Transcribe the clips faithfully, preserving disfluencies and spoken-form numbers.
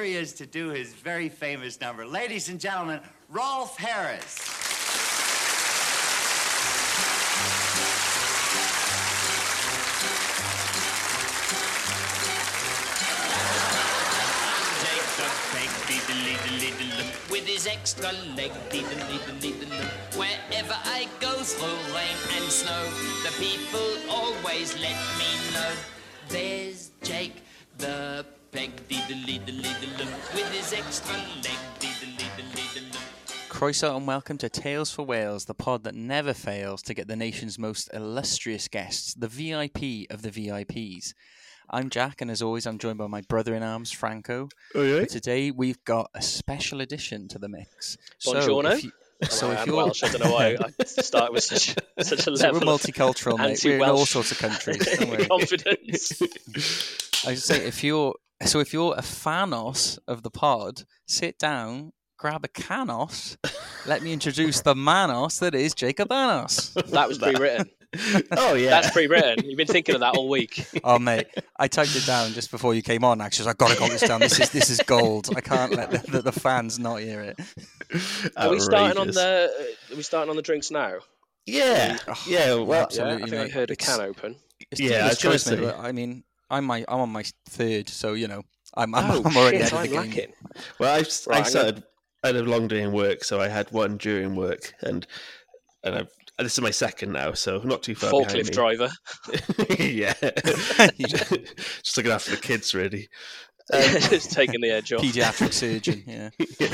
here he is to do his very famous number. Ladies and gentlemen, Rolf Harris. With his extra leg, wherever I go through rain and snow, the people always let me know. There's Jake the peg, with his extra leg. Croeso and welcome to Tales for Wales, the pod that never fails to get the nation's most illustrious guests, the V I P of the V I Ps. I'm Jack, and as always, I'm joined by my brother-in-arms, Franco. Oh, yeah? But today, we've got a special addition to the mix. Buongiorno. So if, you, so if I'm you're... Welsh, I don't know why I start with such, such a level so we're multicultural, mate. We're in all sorts of countries. Don't worry. Confidence. I was say, if you're so if you're a fanos of the pod, sit down, grab a canos. Let me introduce the manos that is Jacob Anos. That was pre-written. Oh, yeah. That's pre-written. You've been thinking of that all week. Oh, mate, I typed it down just before you came on. Actually, I've got to got this down. This is this is gold. I can't let the, the, the fans not hear it. Are we starting on the? Are we starting on the drinks now? Yeah, Oh, yeah. Well, absolutely, yeah, I think mate. I heard a It's- can open. It's Yeah, I dealer's was gonna choice, mate, say. but I mean, I'm my I'm on my third, so you know, I'm I'm, Oh I'm already shit! ahead of I'm the game. lacking. well, I, Right, I I'm started. I had a long day in work, so I had one during work, and and I've, this is my second now, so not too far Forklift behind driver. me. yeah, just looking after the kids, really. Um, Just taking the edge off. Pediatric surgeon, yeah.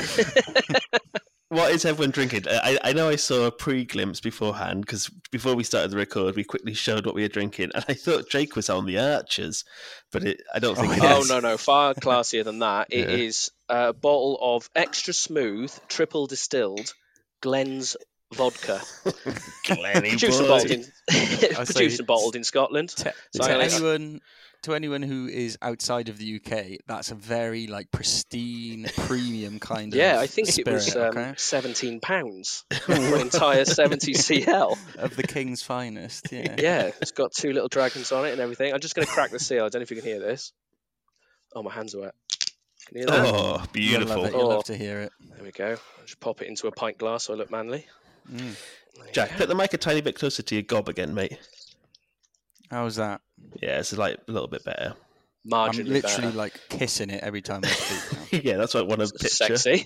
What is everyone drinking? I, I know I saw a pre-glimpse beforehand because before we started the record, we quickly showed what we were drinking, and I thought Jake was on the Archers, but it, I don't think. Oh, it Oh is. no no! Far classier than that. It Yeah. is a bottle of extra smooth, triple distilled Glen's vodka. Glenny Produced and boy. bottled in, produced say and bottled in Scotland. To, So to I- anyone, to anyone who is outside of the U K, that's a very like pristine, premium kind of Yeah, I think spirit, it was um, okay? seventeen pounds for an entire seventy C L. of the king's finest. Yeah. Yeah, it's got two little dragons on it and everything. I'm just going to crack the seal. I don't know if you can hear this. Oh, my hands are wet. Can you hear that? Oh, You'll beautiful. love it. You'll Oh. love to hear it. There we go. I'll just pop it into a pint glass so I look manly. Mm. There you Jack, go. put the mic a tiny bit closer to your gob again, mate. How's that? Yeah, it's like a little bit better. I'm Marginally literally better. like kissing it every time I speak. yeah, that's what I want to picture. Sexy.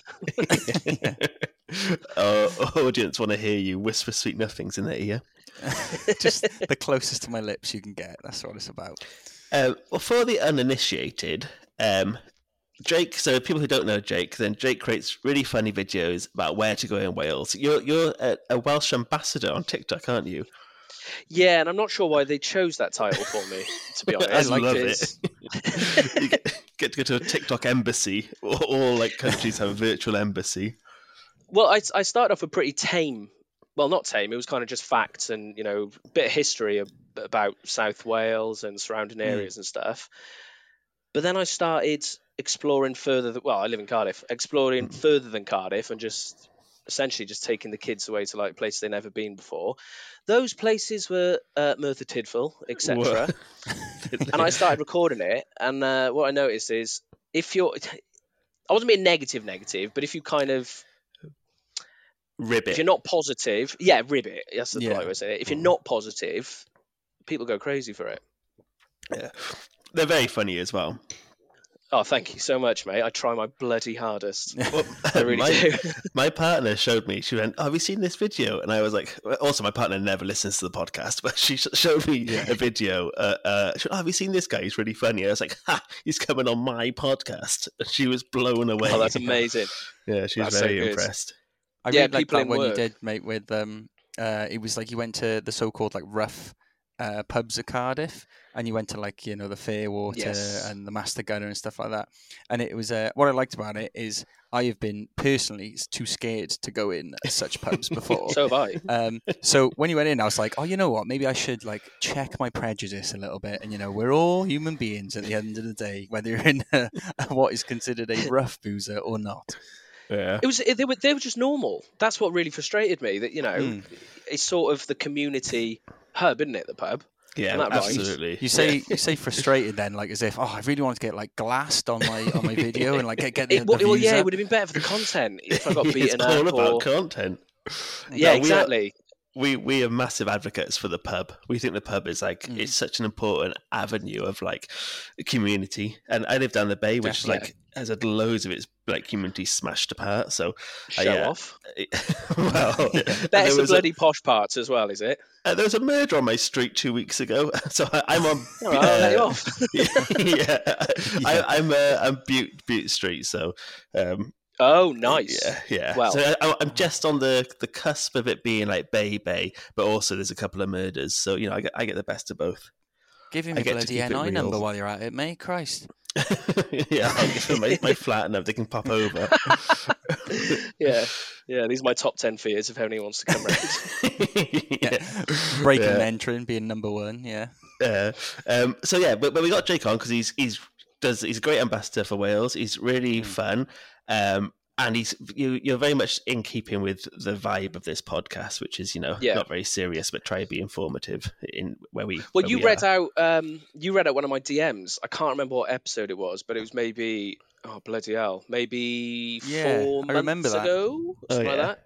Our audience want to hear you whisper sweet nothings in their ear. Now. Just the closest to my lips you can get. That's what it's about. Um, well, for the uninitiated, um, Jake. So people who don't know Jake, then Jake creates really funny videos about where to go in Wales. You're you're a, a Welsh ambassador on TikTok, aren't you? Yeah, and I'm not sure why they chose that title for me, to be honest. I like love because- it. you get, get to go to a TikTok embassy. All, all like countries have a virtual embassy. Well, I, I started off with pretty tame. Well, not tame. It was kind of just facts and, you know, a bit of history ab- about South Wales and surrounding areas and stuff. But then I started exploring further. Th- well, I live in Cardiff. Exploring further than Cardiff and just essentially just taking the kids away to like places they've never been before. Those places were uh, Merthyr Tydfil, et cetera. And I started recording it. And uh, what I noticed is if you're, I wasn't being negative, negative, but if you kind of, Ribbit. if you're not positive, yeah, ribbit. That's the Yeah. polite way to say it. If you're not positive, people go crazy for it. Yeah. They're very funny as well. Oh, thank you so much, mate. I try my bloody hardest. Well, I really my, do. my partner showed me. She went, "Oh, have you seen this video?" And I was like, "Also, my partner never listens to the podcast, but she sh- showed me a video. Uh, uh, she went, oh, have you seen this guy? He's really funny." I was like, "Ha! He's coming on my podcast." And she was blown away. Oh, that's amazing. Yeah, she was That's so very good. impressed. I Yeah, really like people that in one you work. did, mate, with um uh it was like you went to the so called like rough uh pubs of Cardiff and you went to like, you know, the Fairwater Yes. and the Master Gunner and stuff like that. And it was uh what I liked about it is I have been personally too scared to go in such pubs before. So have I. Um, so when you went in, I was like, oh, you know what? Maybe I should like check my prejudice a little bit. And you know, we're all human beings at the end of the day, whether you're in a, what is considered a rough boozer or not. Yeah. It was they were they were just normal. That's what really frustrated me. That you know, Mm. it's sort of the community hub, isn't it? The pub. Yeah, Isn't that right? absolutely. You say you say frustrated then, like as if, oh, I really want to get like glassed on my on my video and like get get the, It, well, the well, views yeah, it up. would have been better for the content if I got it's beaten all up. about Or... content. Yeah, No, we are- exactly. We we are massive advocates for the pub. We think the pub is like Mm. it's such an important avenue of like community. And I live down the bay, which Definitely. is like has had loads of its like community smashed apart. So uh, Show yeah. off. well, That's there the was, bloody posh parts as well, is it? a, uh, there was a murder on my street two weeks ago, so I, I'm on. Oh, I'll let you uh, off. yeah, I, I'm uh, I'm Butte Butte Street, so um, Oh, nice. yeah, yeah. Well- so I, I'm just on the the cusp of it being like Bay Bay, but also there's a couple of murders, so you know I get I get the best of both. Give him I a get to bloody keep it N I real. number while you're at it, mate. Christ. yeah, I'll give them my, my flat and they can pop over. Yeah. Yeah, these are my top ten fears if anyone wants to come round. yeah. Breaking Yeah. and entering, being number one. Yeah. Yeah. Um, so yeah, but, but we got Jake on because he's he's does he's a great ambassador for Wales. He's really Mm. fun, um, and he's you, you're very much in keeping with the vibe of this podcast, which is you know Yeah. not very serious but try to be informative in where we. Well, where you we read are. out um, you read out one of my D Ms. I can't remember what episode it was, but it was maybe oh bloody hell, maybe Yeah, four I months remember that. ago, Oh, something yeah. like that.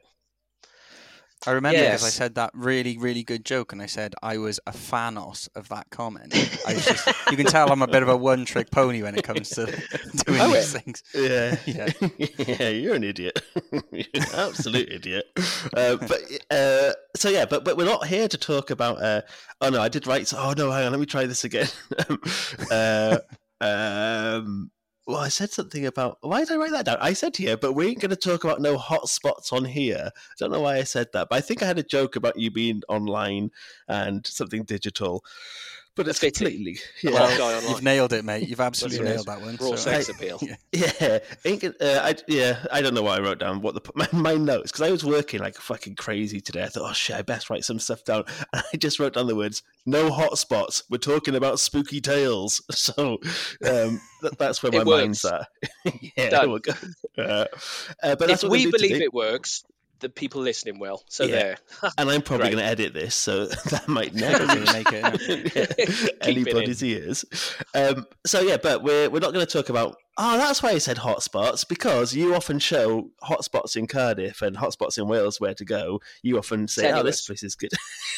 I remember because I Yes. said that really, really good joke, and I said I was a fanos of that comment. I was just, you can tell I'm a bit of a one-trick pony when it comes to doing Oh, these yeah. things. Yeah, Yeah. yeah, you're an idiot, you're an absolute idiot. Uh, but uh, so yeah, but but we're not here to talk about. Uh, oh no, I did write. Oh no, hang on, let me try this again. uh, um, well, I said something about. Why did I write that down? I said here, but we ain't going to talk about no hot spots on here. I don't know why I said that, but I think I had a joke about you being online and something digital. But it's Fitty. completely. Yeah. Well, Well, guy online. you've nailed it, mate. You've absolutely That's nailed that one. Raw so- sex I- appeal. Yeah. Yeah, ain't gonna- uh, I, yeah, I don't know why I wrote down what the my, my notes because I was working like fucking crazy today. I thought, oh shit, I best write some stuff down, and I just wrote down the words "no hotspots." We're talking about spooky tales, so um, that, that's where It my mind's works. at. yeah, Done. we'll go. Uh, uh, but that's If what we we'll do believe today. it works, the people listening will. So Yeah. there. And I'm probably Great. going to edit this, so that might Never never gonna make it. no. Keep it anybody's ears. Um, so yeah, but we're we're not going to talk about. Oh, that's why I said hotspots because you often show hotspots in Cardiff and hotspots in Wales where to go. You often say, "Oh, this Tenuous. place is good."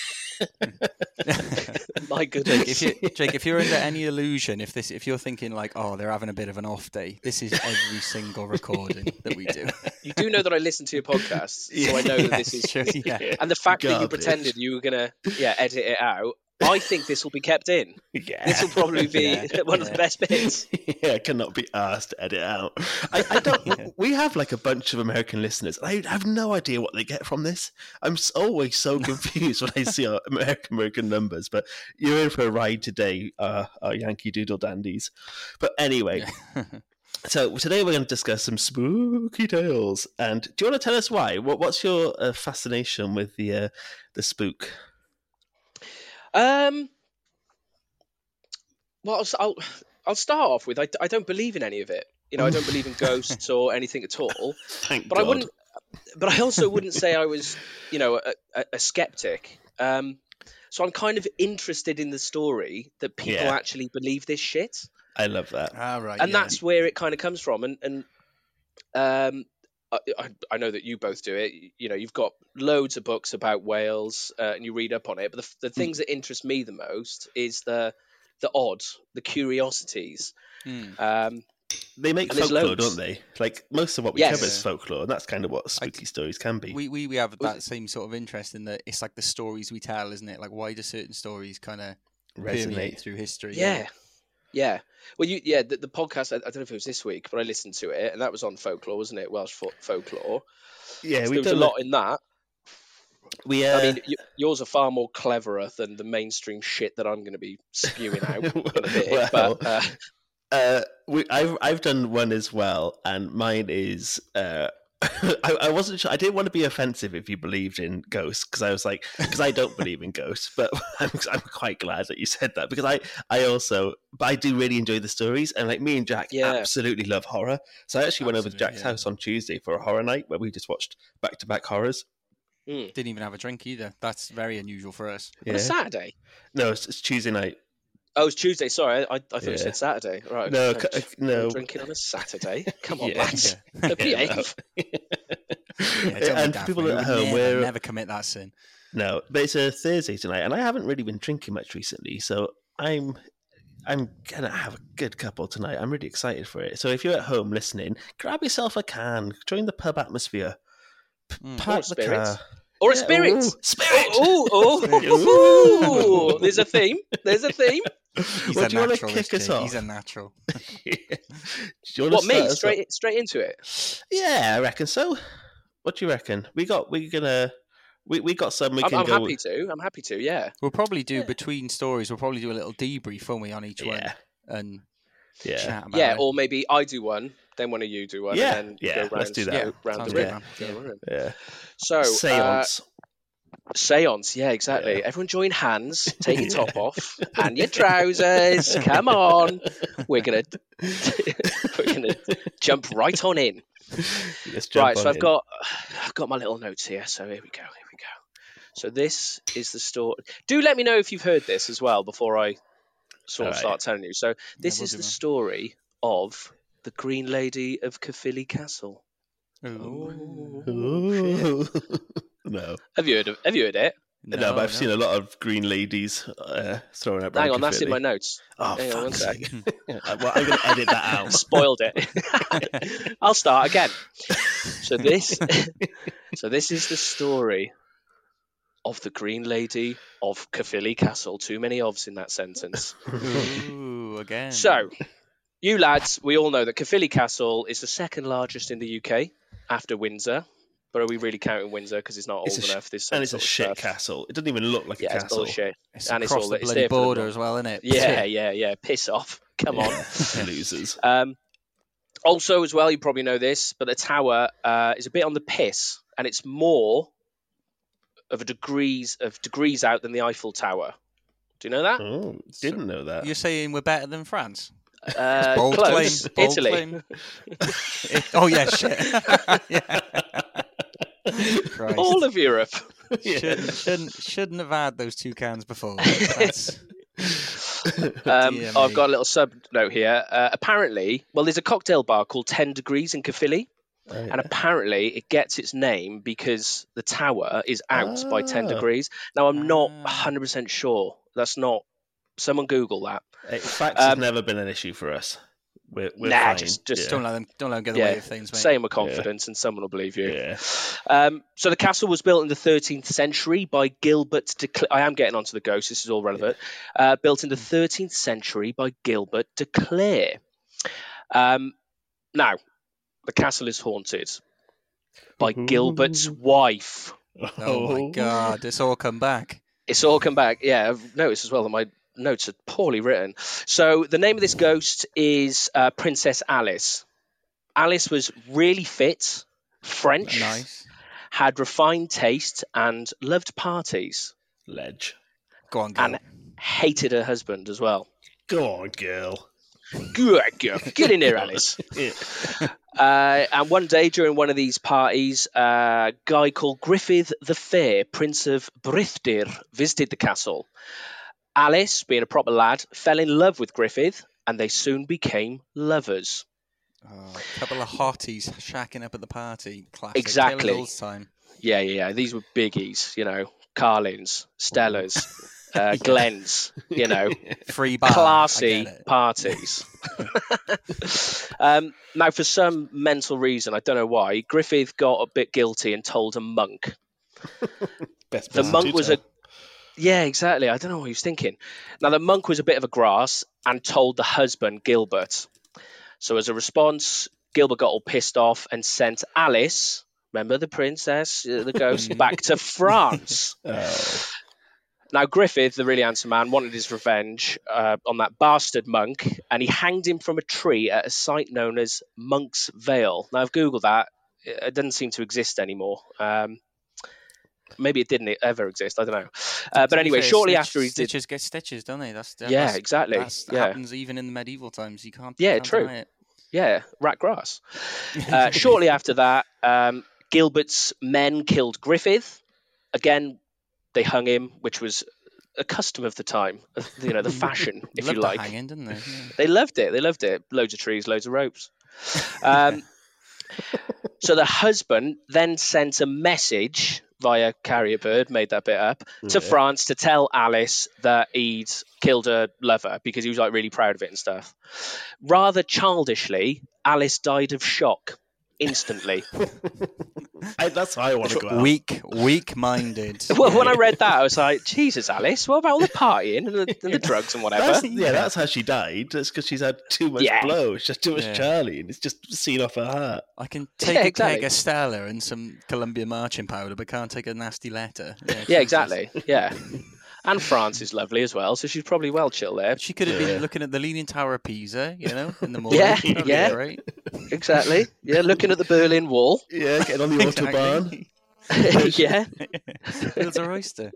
My Jake, goodness. if you, Jake, if you're under any illusion, if this, if you're thinking like, oh, they're having a bit of an off day, this is every single recording that we do. You do know that I listen to your podcasts, so I know that this is. Sure, yeah. And the fact that you Garbage. pretended you were gonna, yeah, edit it out. I think this will be kept in. Yeah. This will probably be Yeah. one of the best bits. yeah, cannot be asked to edit out. I, I don't. Yeah. We have like a bunch of American listeners. I have no idea what they get from this. I'm s- always so confused when I see our American American numbers. But you're in for a ride today, uh, our Yankee Doodle dandies. But anyway, so today we're going to discuss some spooky tales. And do you want to tell us why? What, what's your uh, fascination with the uh, the spook? Um. Well, I'll, I'll I'll start off with I, I don't believe in any of it. You know, I don't believe in ghosts or anything at all. Thank But God. I wouldn't. But I also wouldn't say I was, you know, a, a, a skeptic. Um. So I'm kind of interested in the story that people Yeah. actually believe this shit. I love that. All right, And yeah. that's where it kind of comes from. And and um, I, I, I know that you both do it. You know, you've got loads of books about Wales, uh, and you read up on it. But the, the things that interest me the most is the the odd, the curiosities. Mm. Um, They make And there's folklore, loads. don't they? Like most of what we Yes. cover is folklore, and that's kind of what spooky stories can be. We, we we have that same sort of interest in that it's like the stories we tell, isn't it? Like why do certain stories kind of permeate Resonate. through history? yeah, yeah. Well, you yeah the, the podcast. I, I don't know if it was this week, but I listened to it, and that was on folklore, wasn't it? Welsh fo- folklore. Yeah, So we there was a done lot in that. We uh, I mean, y- yours are far more cleverer than the mainstream shit that I'm going to be spewing out in a bit. Well, but uh, uh, we, I've I've done one as well, and mine is. Uh, I, I wasn't sure. I didn't want to be offensive if you believed in ghosts because I was like, because I don't believe in ghosts. But I'm, I'm quite glad that you said that because I, I also, but I do really enjoy the stories, and like me and Jack Yeah. absolutely love horror. So I actually went over to Absolutely, Jack's yeah. house on Tuesday for a horror night where we just watched back to back horrors. Mm. Didn't even have a drink either. That's very unusual for us. On a Saturday? No, it's, it's Tuesday night. Oh, it's Tuesday. Sorry, I, I thought Yeah. you said Saturday. Right. No, okay. c- no. Drinking on a Saturday. Come on, Yeah. lads. Yeah. Behave. Yeah, it's only And daft, people mate. at We home, never, we're never commit that sin. no, but it's a Thursday tonight, and I haven't really been drinking much recently, so I'm I'm gonna have a good couple tonight. I'm really excited for it. So if you're at home listening, grab yourself a can, join the pub atmosphere, P- Mm. park Or the spirit. car. Or a Yeah, spirit. ooh, spirit. Oh, oh, Spirit. oh. There's a theme. There's a theme. He's Well, a do you wanna natural. this kick us kid. off? He's a natural. Do you wanna What, me? start us off? Straight straight into it? Yeah, I reckon so. What do you reckon? We got we're gonna we, we got some we I'm, can I'm go. happy to. I'm happy to, yeah. We'll probably do between stories. We'll probably do a little debrief, won't we, on each one Yeah, and yeah. chat about Yeah, it. or maybe I do one, then one of you do one, Yeah, and then yeah, go round, let's do that. go round Sounds the good, room. man. Go Yeah. round the room. Yeah. So, uh, Seance. seance, yeah, exactly. Yeah. Everyone join hands, take your top off, and your trousers. Come on, we're gonna we're gonna jump right on in. Let's jump Right, on so I've in. got I've got my little notes here. So here we go, here we go. So this is the story. Do let me know if you've heard this as well before I sort of Alright. start telling you. So this we'll is do, the man. story of the Green Lady of Caerphilly Castle. Ooh. Ooh. no. Have you heard of Have you heard it? no, but I've seen a lot of green ladies uh, throwing up. Hang around on, that's in Caerphilly. my notes. Oh, Hang on one fuck's sec. sake. well, I'm going to edit that out. Spoiled it. I'll start again. So this, so this is the story of the Green Lady of Caerphilly Castle. Too many ofs in that sentence. Ooh, again. So, you lads, we all know that Caerphilly Castle is the second largest in the U K after Windsor. But are we really counting Windsor because it's not old It's a sh- enough? This And it's a sort of shit stuff. castle. It doesn't even look like Yeah, a it's castle. bullshit. it's and it's across all- the it's bloody there for the border run. as well, isn't it? Yeah, yeah, yeah. Piss off. Come on. Yeah. Losers. Um, also, as well, you probably know this, but the tower uh, is a bit on the piss, and it's more of a degrees of degrees out than the Eiffel Tower. Do you know that? Oh, didn't know that. You're saying we're better than France? Uh, Bold close. claim. Bold Italy. claim. It- oh yeah, shit. yeah. Christ. All of Europe. Shouldn't, shouldn't shouldn't have had those two cans before. That's, Um, Dear I've me. got a little sub note here. Uh, apparently, well, there's a cocktail bar called Ten Degrees in Caerphilly, Oh, yeah. and apparently it gets its name because the tower is out by ten Ah. degrees. Now, I'm not Ah. one hundred percent sure. That's not. Someone Google that. Hey, facts has Um, never been an issue for us. We're, we're Nah, fine. just- just yeah. don't let them don't let them get Yeah, away with things, mate. Say 'em with confidence, and someone will believe you. Yeah. Um, so the castle was built in the thirteenth century by Gilbert de Clare. I am getting onto the ghosts. This is all relevant. Uh, built in the thirteenth century by Gilbert de Clare. Um, now, the castle is haunted by Gilbert's wife. Oh my god, it's all come back. It's all come back. Yeah, I've noticed as well that my notes are poorly written. So the name of this ghost is uh, Princess Alice. Alice was really fit, French, Nice. had refined taste, and loved parties, Ledge. Go on, girl. and hated her husband as well. Go on, girl. Good girl. Get in there, Alice. Yeah. Uh, and one day during one of these parties, a guy called Griffith the Fair, Prince of Brythdir, visited the castle. Alice, being a proper lad, fell in love with Griffith, and they soon became lovers. Oh, a couple of hotties shacking up at the party. Classic. Exactly. Taylor's time. Yeah, yeah, yeah. These were biggies, you know, Carlins, Stellas, uh, Glens, you know, Free bar. I classy get it. parties. um, now, for some mental reason, I don't know why, Griffith got a bit guilty and told a monk. Best The person monk to was a tell. yeah, exactly. I don't know what he was thinking. Now, the monk was a bit of a grass and told the husband, Gilbert. So, as a response, Gilbert got all pissed off and sent Alice, remember the princess, uh, the ghost, back to France. Oh. Now, Griffith, the really handsome man, wanted his revenge uh, on that bastard monk, and he hanged him from a tree at a site known as Monk's Vale. Now, I've Googled that. It it doesn't seem to exist anymore. Um, maybe it didn't ever exist. I don't know. Uh, To but be anyway, fair, shortly stitch- after he did... stitches get stitches, don't they? That's, that, Yeah, that's, exactly. That's, that Yeah. happens even in the medieval times. You can't. Yeah, can't true. deny it. Yeah, rat grass. Uh, shortly after that, um, Gilbert's men killed Griffith, again, they hung him, which was a custom of the time, you know, the fashion, if Loved you the like. hanging, didn't they? Yeah. They loved it. They loved it. Loads of trees, loads of ropes. Um, so the husband then sent a message via carrier bird, made that bit up, to Yeah. France to tell Alice that he'd killed her lover because he was like really proud of it and stuff. Rather childishly, Alice died of shock instantly. I, that's how I want to go out. Weak, weak-minded. Well, when I read that, I was like, Jesus, Alice, what about all the partying and the, and the drugs and whatever? That's, yeah, that's how she died. That's because she's had too much Yeah. blow. She's had too much Yeah. Charlie, and it's just seen off her heart. I can take Yeah, a exactly. keg of Stella and some Columbia marching powder, but can't take a nasty letter. Yeah, Yeah, Jesus. exactly. Yeah. And France is lovely as well, so she's probably well chill there. She could have Yeah. been looking at the Leaning Tower of Pisa, you know, in the morning. Yeah, That'd be yeah. great. Exactly. Yeah, looking at the Berlin Wall. Yeah, getting on the autobahn. Exactly. Yeah. Fields of oyster.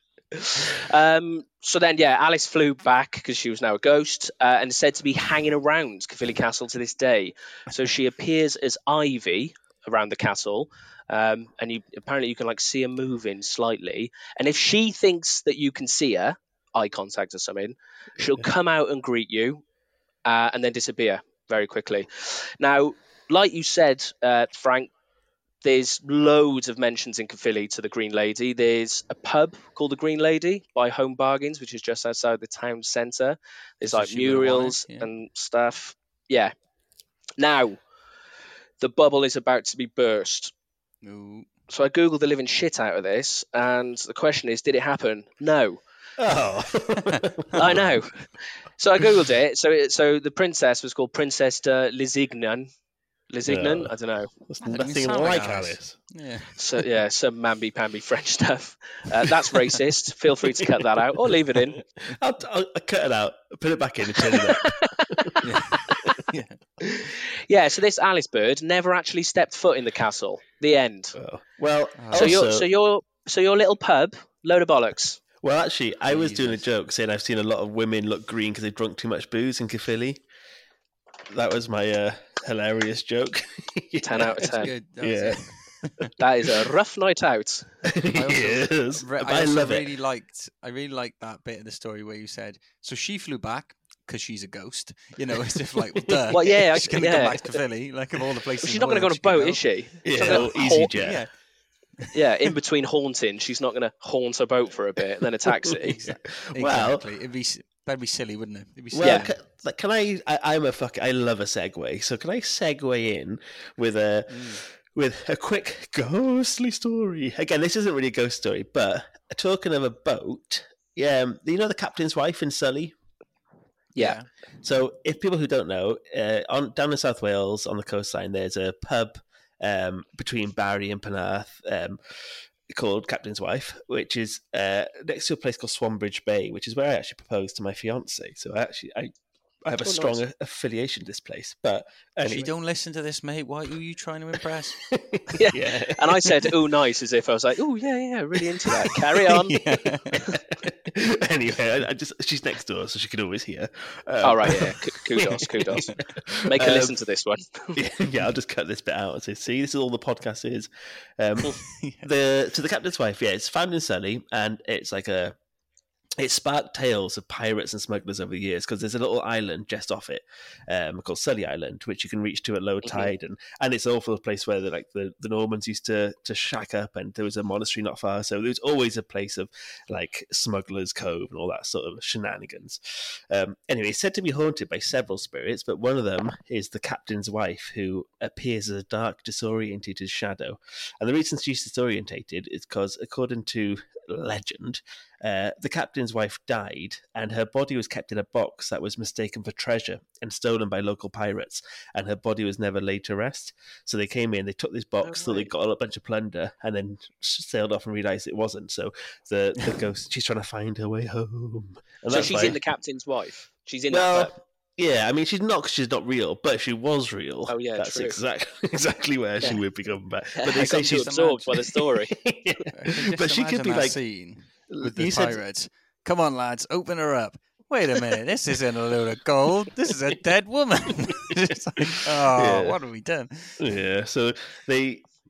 Um, so then, yeah, Alice flew back because she was now a ghost uh, and said to be hanging around Caerphilly Castle to this day. So she appears as Ivy around the castle, um, and you apparently you can like see her moving slightly. And if she thinks that you can see her, eye contact or something, she'll come out and greet you, uh, and then disappear very quickly. Now, like you said, uh, Frank, there's loads of mentions in Caerphilly to the Green Lady. There's a pub called the Green Lady by Home Bargains, which is just outside the town centre. There's So like she would've wanted, murals yeah. and stuff. Yeah. Now, the bubble is about to be burst. Ooh. So I googled the living shit out of this, and the question is, did it happen? No. Oh. I know. So I googled it. So it, so the princess was called Princess de Lisignan. Lisignan? Yeah. I don't know. That's That doesn't nothing sound like like Alice. Alice. Yeah. So yeah, some mamby-pamby French stuff. Uh, that's racist. Feel free to cut that out or leave it in. I'll, I'll, I'll cut it out, put it back in, and turn it up. Yeah. yeah. Yeah, so this Alice bird never actually stepped foot in the castle. The end. Oh. Well, Oh. So also, your so your so your little pub, load of bollocks. well, actually, I was doing a Jesus. joke saying I've seen a lot of women look green because they've drunk too much booze in Caerphilly. That was my uh, hilarious joke. Ten out of That's ten. good. That was Yeah. it. That is a rough night out. yes, Re- but I, I, also love really it. liked. I really liked that bit of the story where you said, "So she flew back because she's a ghost." You know, as if like, well, duh. Well, yeah, I- she's gonna yeah. come back to Caerphilly, like of all the places. She's in not the going to go on world a boat, she is she? Yeah, She's not well, gonna easy haunt- jet. Yeah, Yeah, in between haunting, she's not going to haunt a boat for a bit and then a taxi. exactly. Well- exactly. It'd be s- that'd be silly, wouldn't it? It'd be silly. Well, Yeah. can, like, can I, I? I'm a fuck. I love a segue. So can I segue in with a with a quick ghostly story? Again, this isn't really a ghost story, but talking of a boat, yeah, um, you know the captain's wife in Sully. Yeah. So, if people who don't know, uh, on down in South Wales on the coastline, there's a pub um, between Barry and Penarth um, called Captain's Wife, which is uh, next to a place called Swanbridge Bay, which is where I actually proposed to my fiance. So, I actually I, I have a Oh, strong nice. affiliation to this place. But anyway, She don't listen to this, mate. What are you trying to impress? Yeah. yeah. And I said, "Oh, nice," as if I was like, "Oh, yeah, yeah, really into that." Carry on. Anyway, I, I just she's next door, so she can always hear. Um, All right, yeah. K- Kudos, kudos. Make her Um, listen to this one. yeah, yeah, I'll just cut this bit out and say, see, this is all the podcast is. Um, the to the captain's wife, yeah, it's found in Sully, and it's like a it sparked tales of pirates and smugglers over the years because there's a little island just off it um, called Sully Island, which you can reach to at low tide, and, and it's also a place where the, like the, the Normans used to to shack up, and there was a monastery not far, so there was always a place of like smugglers' cove and all that sort of shenanigans. Um, anyway, it's said to be haunted by several spirits, but one of them is the captain's wife, who appears as a dark, disorientated shadow. And the reason she's disorientated is because, according to legend, uh, the captain's wife died and her body was kept in a box that was mistaken for treasure and stolen by local pirates, and her body was never laid to rest. So they came in, they took this box, Oh, thought they right. got a bunch of plunder, and then sailed off and realised it wasn't. So the, the ghost, she's trying to find her way home. And So that's she's why- in the captain's wife. She's in well, that pub. yeah, I mean, she's not 'cause she's not real, but if she was real, Oh, yeah, that's true. exactly exactly where she Yeah. would be coming back. I But they say got too she's absorbed by the story. Yeah. I can just But she could imagine be that like scene with the you said. pirates. Come on, lads, open her up. Wait a minute, this isn't a load of gold. This is a dead woman. It's like, oh, Yeah. what have we done? Yeah, so they,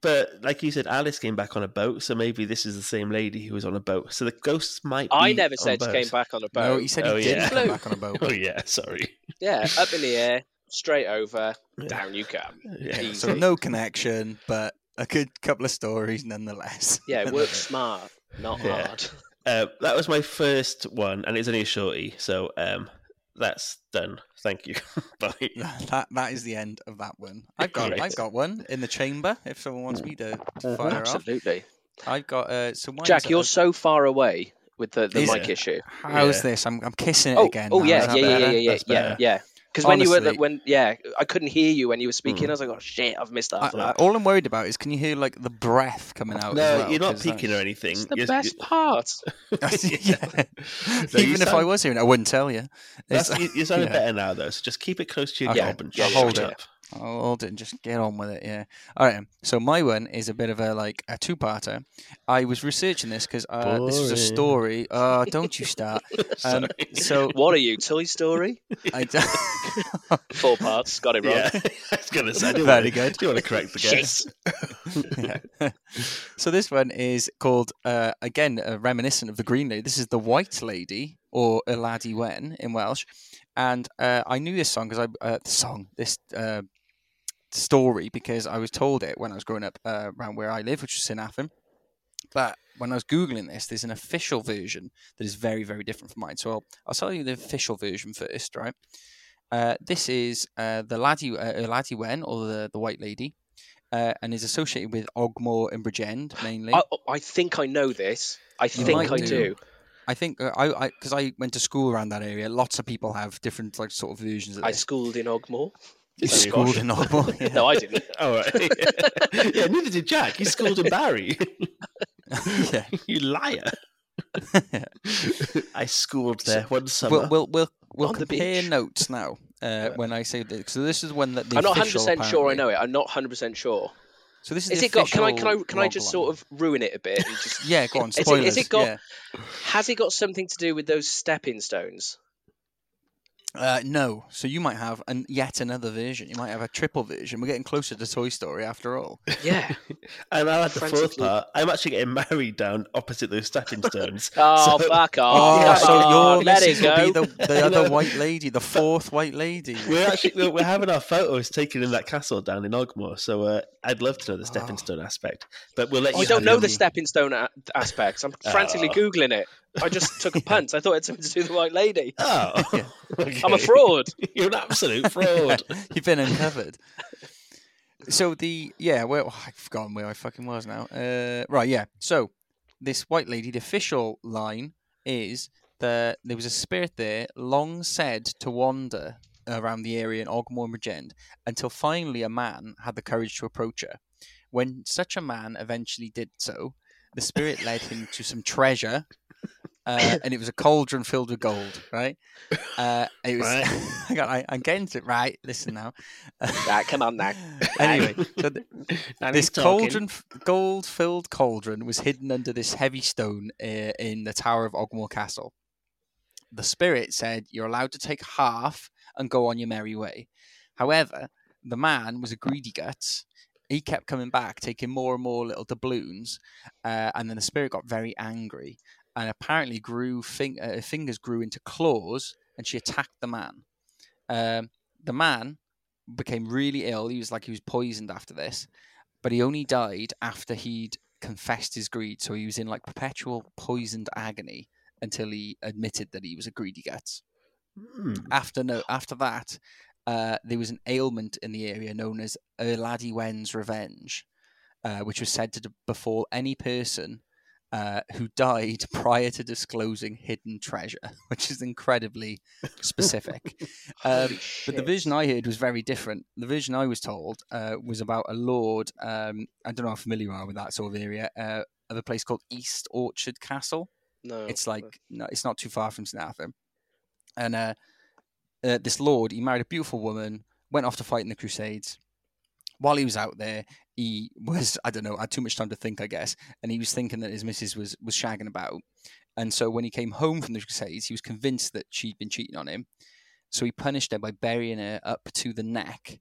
but like you said, Alice came back on a boat, so maybe this is the same lady who was on a boat. So the ghosts might. I be never on said she boats. came back on a boat. No, he said he Oh, didn't yeah. come back on a boat. Oh yeah, sorry. Yeah, up in the air, straight over, down you come. Yeah. Easy. So no connection, but a good couple of stories nonetheless. Yeah, work smart, not Yeah. hard. Uh, that was my first one, and it's only a shorty, so um, that's done. Thank you. Bye. That that is the end of that one. I've got Great. I've got one in the chamber. If someone wants me to, to fire off, Absolutely. I've got. Uh, so mine's Jack, you're a- so far away with the, the Is mic it? issue. How's Yeah. this? I'm I'm kissing it Oh, again. oh now. yeah, Is yeah, that yeah, yeah, better? yeah, yeah, That's yeah, better. yeah. Because when you were Honestly. when yeah, I couldn't hear you when you were speaking. Mm. I was like, oh shit, I've missed half I, of that. all I'm worried about is can you hear like the breath coming out? No, as well? you're not 'Cause peeking or that's- anything. It's the You're- best part. yeah. So you Even if I sound- was hearing it, I wouldn't tell you. That's, It's- you, you sounded yeah. better now, though. So just keep it close to your Okay. gob and Yeah, shut yeah, hold yeah. up. I'll hold it and just get on with it. Yeah. All right. So my one is a bit of a like a two-parter. I was researching this because uh, this was a Boring. story. Oh, don't you start. Um, so What are you, Toy Story? I d- Four parts, got it wrong. Yeah, I was going to say. I didn't Very wanna- good. Do you want to correct the guess? Yeah. So this one is called uh, again uh, reminiscent of the Green Lady. This is the White Lady or Y Laddie Wen in Welsh, and uh, I knew this song because I uh, the song this uh, story because I was told it when I was growing up uh, around where I live, which is in Athen. But when I was googling this, there's an official version that is very very different from mine. So I'll, I'll tell you the official version first, right? Uh, this is uh, the Laddie uh, Y Laddie Wen or the the White Lady. Uh, and is associated with Ogmore and Bridgend mainly. I, I think I know this. I think might I do. do. I think uh, I because I, I went to school around that area. Lots of people have different like sort of versions of I this. schooled in Ogmore. You Oh, schooled gosh. in Ogmore. Yeah. No, I didn't. All right. Yeah, neither did Jack. He schooled in Barry. yeah. You liar. I schooled there one summer. We'll we'll we'll, we'll On the compare beach. notes now. Uh, when I say this, so this is one that the I'm not one hundred official, percent sure I apparently- know it. I'm not one hundred percent sure. So this is, Is the it got? Can I? official Can I? Can I just logline. sort of ruin it a bit? And just, Yeah, go on. Is it- Spoilers. is it got- yeah. Has it got something to do with those stepping stones? Uh, no. So you might have an, yet another version. You might have a triple version. We're getting closer to Toy Story after all. Yeah. And I'll add the fourth Frantically- part. I'm actually getting married down opposite those stepping stones. Oh, So- fuck Oh, off! yeah, so Come your on, let missus it go. will be the, the other white lady, the fourth white lady. We're actually we're, we're having our photos taken in that castle down in Ogmore, so uh, I'd love to know the stepping Oh. stone aspect. But we'll let you. I don't have know your- the stepping stone a- aspects. I'm frantically Oh. googling it. I just took a punt. I thought it had something to do with the white lady. Oh, Yeah. okay. I'm a fraud. You're an absolute fraud. You've been uncovered. So the yeah, well, oh, I've forgotten where I fucking was now. Uh, right, yeah. So this white lady, the official line is that there was a spirit there, long said to wander around the area in Ogmore and Bridgend, until finally a man had the courage to approach her. When such a man eventually did so, the spirit led him to some treasure. Uh, and it was a cauldron filled with gold, right? Uh, it was. Right. I got, I, I'm getting to it right. Listen now. Right, come on now. Anyway, so th- Now this he's talking. cauldron, gold-filled cauldron, was hidden under this heavy stone uh, in the tower of Ogmore Castle. The spirit said, "You're allowed to take half and go on your merry way." However, the man was a greedy guts. He kept coming back, taking more and more little doubloons, uh, and then the spirit got very angry, and apparently grew fing- uh, fingers grew into claws, and she attacked the man. Um, the man became really ill. He was like he was poisoned after this, but he only died after he'd confessed his greed. So he was in like perpetual poisoned agony until he admitted that he was a greedy guts. Hmm. After no, after that, uh, there was an ailment in the area known as Y Laddie Wen's revenge, uh, which was said to d- befall any person uh, who died prior to disclosing hidden treasure, which is incredibly specific. um, Holy but the shit. vision I heard was very different. The vision I was told uh, was about a lord. Um, I don't know how familiar you are with that sort of area. Uh, of a place called East Orchard Castle. No. It's like no, it's not too far from Saint Athan. And uh, uh, this lord, he married a beautiful woman, went off to fight in the Crusades. While he was out there, he was I don't know, had too much time to think, I guess, and he was thinking that his missus was was shagging about. And so when he came home from the Crusades, he was convinced that she'd been cheating on him. So he punished her by burying her up to the neck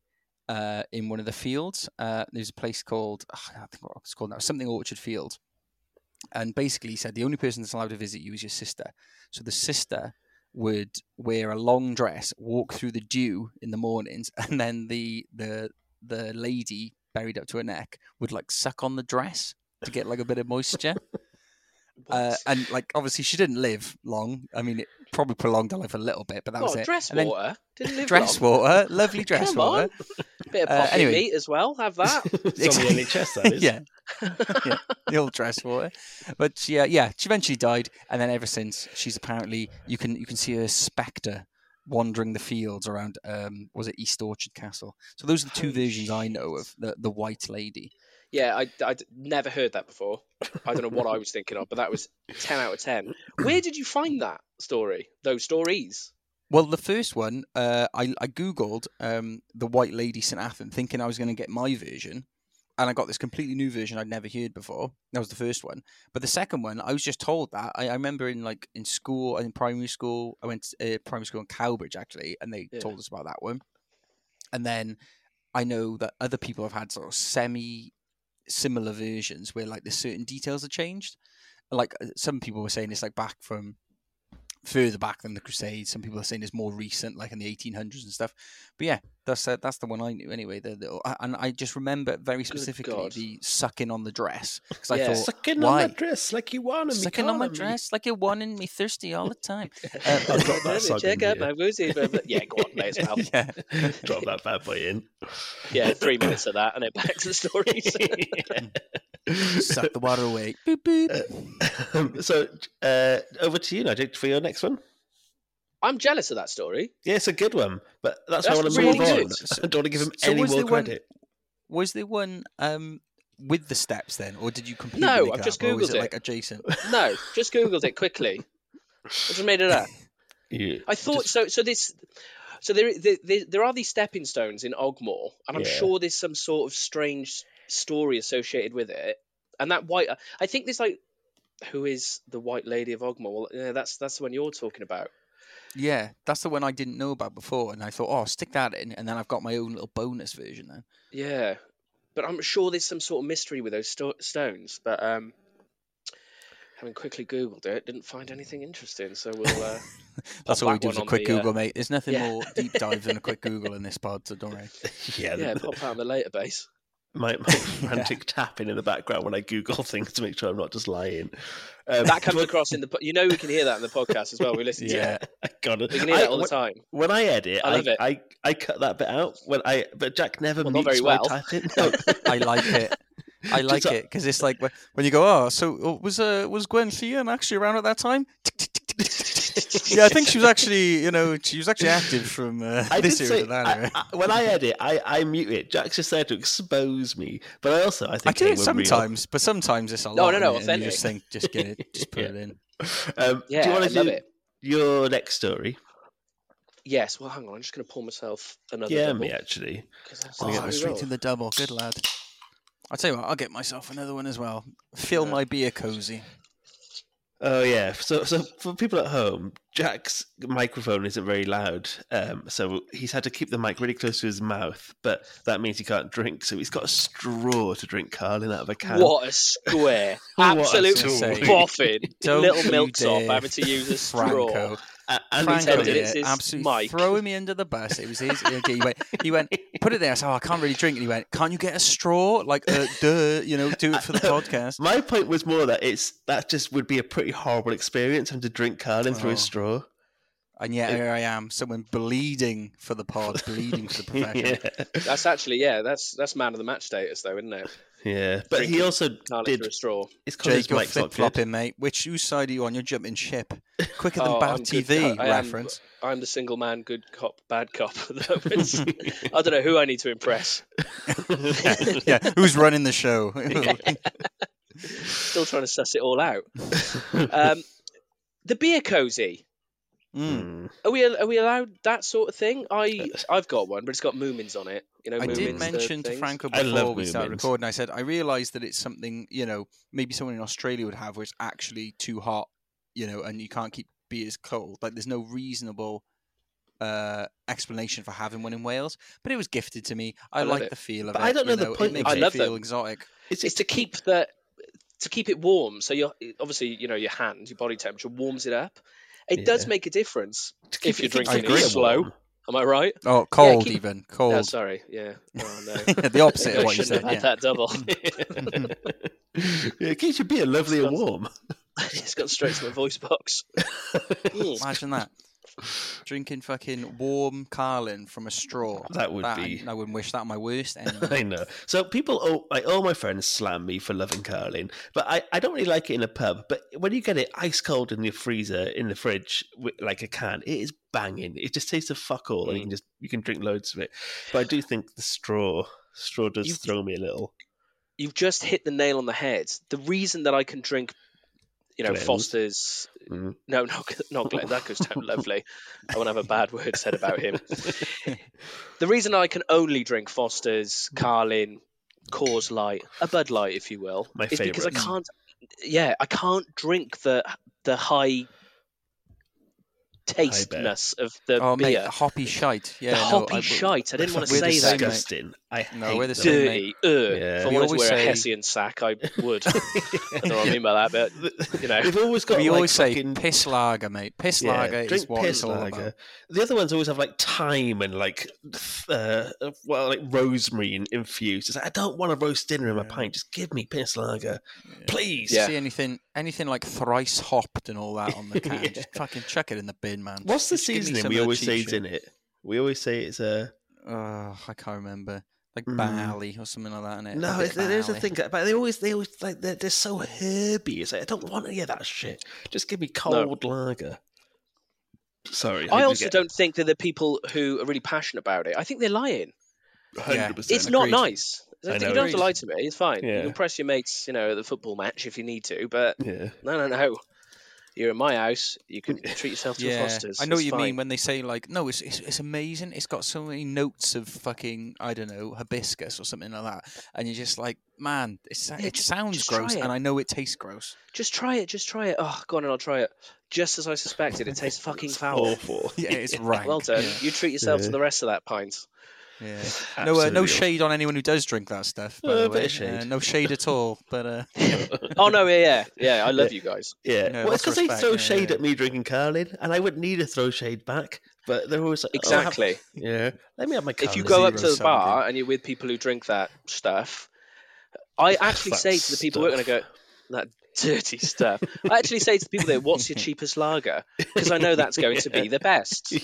uh, in one of the fields. Uh, there's a place called, oh, I think what it's called now, something Orchard Field. And basically he said the only person that's allowed to visit you is your sister. So the sister would wear a long dress, walk through the dew in the mornings, and then the the the lady buried up to her neck would like suck on the dress to get like a bit of moisture. Uh, and like obviously she didn't live long. I mean, it probably prolonged her life a little bit, but that was What, it. dress And then water? Didn't live dress long. water, lovely dress Come water. on. Bit of Uh, pocket anyway. meat as well. Have that. It's on the N H S, that is. yeah. yeah, the old dress water. But she, uh, yeah, she eventually died, and then ever since she's apparently you can you can see her spectre wandering the fields around. Um, was it East Orchard Castle? So those are the two Holy versions I know of the the White Lady. Yeah, I I'd never heard that before. I don't know what I was thinking of, but that was ten out of ten. Where did you find that story? Those stories? Well, the first one, uh, I I googled um, the White Lady St Athan, thinking I was going to get my version, and I got this completely new version I'd never heard before. That was the first one. But the second one, I was just told that. I, I remember in like in school, in primary school, I went to uh, primary school in Cowbridge actually, and they Yeah. told us about that one. And then I know that other people have had sort of semi similar versions where like the certain details are changed. Like uh, some people were saying it's like back from further back than the Crusades. Some people are saying it's more recent, like in the eighteen hundreds and stuff. But yeah, that's uh, that's the one I knew anyway. The, the, and I just remember very specifically God. the sucking on the dress because I Yeah. thought, Sucking why? on my dress like you wanted me. Sucking on my calling me. dress like you're wanting me thirsty all the time. I've Uh, got that song Check in out here. my boozy. blah, blah. Yeah, go on, may as well. yeah, Drop that bad boy in. Yeah, three minutes of that, and then back to the stories. suck the water away. Boop, boop. Um, so uh, over to you now, Jake, for your next one. I'm jealous of that story. Yeah, it's a good one, but that's, how I want That's to really move on. good. I don't want to give him So any was more there one- credit. Was there one um, with the steps then, or did you completely? No, make I've it just up, or was Googled it it. like adjacent. No, just googled it quickly. I just made it up. You, I thought just- so. So this, so there, there, there, there are these stepping stones in Ogmore, and I'm Yeah. sure there's some sort of strange story associated with it. And that white, I think there's like, who is the White Lady of Ogmore? Well, yeah, that's that's the one you're talking about. Yeah, that's the one I didn't know about before, and I thought, oh, I'll stick that in, and then I've got my own little bonus version then. Yeah, but I'm sure there's some sort of mystery with those sto- stones. But um, having quickly googled it, didn't find anything interesting. So we'll. Uh, That's pop all we that do one is a on quick the, uh, Google, mate. There's nothing yeah. more deep dive than a quick Google in this pod, so don't worry. yeah, yeah, the- pop out on the database. my, my frantic tapping in the background when I Google things to make sure I'm not just lying. Um, That comes across in the. po- You know, we can hear that in the podcast as well. We listen to Yeah. it. I got it. We can hear I- that all the when- time. When I edit, I I, love it. I, I cut that bit out. When I, but Jack never Well, not mutes very my well. typing. No. I like it. I like Just, uh, it because it's like when- when you go, oh, so uh, was uh, was Gwen Thean actually around at that time? Yeah, I think she was actually, you know, she was actually active from uh, I this did era say, to that I, era. I, when I edit, I, I mute it. Jack's just there to expose me, but I also I I think do hey, it we're real. sometimes, but sometimes it's a No, lot. no, no, innit? And you just authentic. think, just get it, just put Yeah. it in. Um, Yeah, do you want I to love do it. your next story? Yes. Well, hang on. I'm just going to pull myself another. Yeah, double, me actually. 'cause that's Oh, how I we straight roll. to the double. Good lad. I'll tell you what, I'll get myself another one as well. Fill Yeah. my beer cozy. Oh yeah. So so for people at home, Jack's microphone isn't very loud, um, so he's had to keep the mic really close to his mouth. But that means he can't drink, so he's got a straw to drink Carlin out of a can. What a square! What a Absolute square. boffin. Don't Little you milksop dare, having to use a straw. Franco. A- and Franco, pretended yeah, it's his absolutely mic. throwing me under the bus. It was his. Okay, he went. He went. Put it there. I said, "Oh, I can't really drink." And he went, "Can't you get a straw? Like, uh, duh, you know, do it for the podcast." My point was more that it's that just would be a pretty horrible experience having to drink Carlin through Oh. a straw. And yet here I am, someone bleeding for the pod, bleeding for the profession. yeah. That's actually yeah. That's that's man of the match status though, isn't it? yeah, but he Drinking also Carlin did. through a straw. It's because his Jake, you're mic's not flip good. flopping, mate. Which whose side are you on? You're jumping ship. Quicker than Oh, Bad I'm T good V co- I am- reference. I'm the single man, good cop, bad cop. That was- I don't know who I need to impress. yeah, who's running the show? Still trying to suss it all out. Um, the beer cozy. Mm. Mm. Are we are we allowed that sort of thing? I I've got one, but it's got Moomins on it. You know, I Moomins, did the mention to things. Franco I love before we started Moomins. recording. I said I realised that it's something, you know, maybe someone in Australia would have, where it's actually too hot, you know, and you can't keep beers cold. Like there's no reasonable uh, explanation for having one in Wales, but it was gifted to me. I, I love like it. the feel of But it. I don't you know the It point makes of it it. I love feel them. exotic. Is It's it to keep the to keep it warm. So you obviously you know your hand, your body temperature warms it up. It does Yeah. make a difference to keep if you're it- keep drinking the it beer slow. warm? Am I right? Oh, cold keep- even. Oh, Cold. sorry. Yeah. Oh no. The opposite Maybe of I what you shouldn't said, have had yeah. that double. Yeah, it keeps your beer lovely and It's warm. It's gone straight to my voice box. Mm. Imagine that. Drinking fucking warm Carlin from a straw. That would That- be- I, I wouldn't wish that on my worst enemy. I know. So people, oh, like all my friends slam me for loving Carling, but I, I don't really like it in a pub. But when you get it ice cold in the freezer, in the fridge, with, like a can, it is banging. It just tastes of fuck all, and you Mm. can just you can drink loads of it. But I do think the straw straw does You- throw me a little. You've just hit the nail on the head. The reason that I can drink, you know, Glens. Foster's. Mm. No, no, not Glenn. That goes down lovely. I won't have a bad word said about him. The reason I can only drink Foster's, Carlin, Coors Light, a Bud Light, if you will, My is because I favourites. can't. Yeah, I can't drink the the high tasteness of the Oh, mate, beer. hoppy shite. Yeah, the no, hoppy I- shite. I didn't want to We're the say same, that. mate. Disgusting. I No, hate we're the them. same. Dirty. Ugh. Yeah. If I We wanted to always wear say- a Hessian sack, I would. I don't know what I mean by that, but you know. They've always got we like always say fucking piss lager, mate. Piss yeah, lager is drink what piss it's all lager. about. The other ones always have like thyme and like uh, well, like rosemary in- infused. It's like I don't want a roast dinner in my pint. Just give me piss lager, please. Yeah. See anything, anything like thrice hopped and all that on the can? Yeah. Just fucking chuck it in the bin, man. What's the Just give me seasoning some we of the always cheap say is shit. in it? We always say it's a Oh, I can't remember. Like Mm. barley or something like that. In it. no. It, there's a thing, but they always they always like they're, they're so herby. It's like I don't want any of that shit. Just give me cold lager. Sorry, I also don't think that the people who are really passionate about it, I think they're lying. Hundred percent. It's not agreed. nice. I You know. don't have to Agreed. lie to me. It's fine. Yeah. You can press your mates, you know, at the football match if you need to. But Yeah. no, no, no. You're in my house. You can treat yourself to a Yeah, Foster's. I know It's what you fine. mean when they say like, no, it's, it's it's amazing. It's got so many notes of fucking I don't know hibiscus or something like that, and you're just like, man, it's, Yeah, it just- sounds just try gross, it. and I know it tastes gross. Just try it. Just try it. Oh, go on and I'll try it. Just as I suspected, it tastes fucking foul. Awful. Yeah, it's rank. Well done. Yeah. You treat yourself Yeah. to the rest of that pint. Yeah. No, uh, no Absolutely shade on anyone who does drink that stuff. By Uh, the a bit way. of shade. Uh, no shade at all. But uh, Oh no, yeah, yeah, yeah. I love you guys. Yeah, No, well, it's lots because of they respect, throw yeah, shade yeah. at me drinking Carling, and I wouldn't need to throw shade back. But they're always like, oh, have- Exactly. yeah, let me have my. If you Carling. go up to Zero the bar something. and you're with people who drink that stuff, I actually That say to the people who are going to go, that dirty stuff. I actually say to the people there, what's your cheapest lager? Because I know that's going to be the best.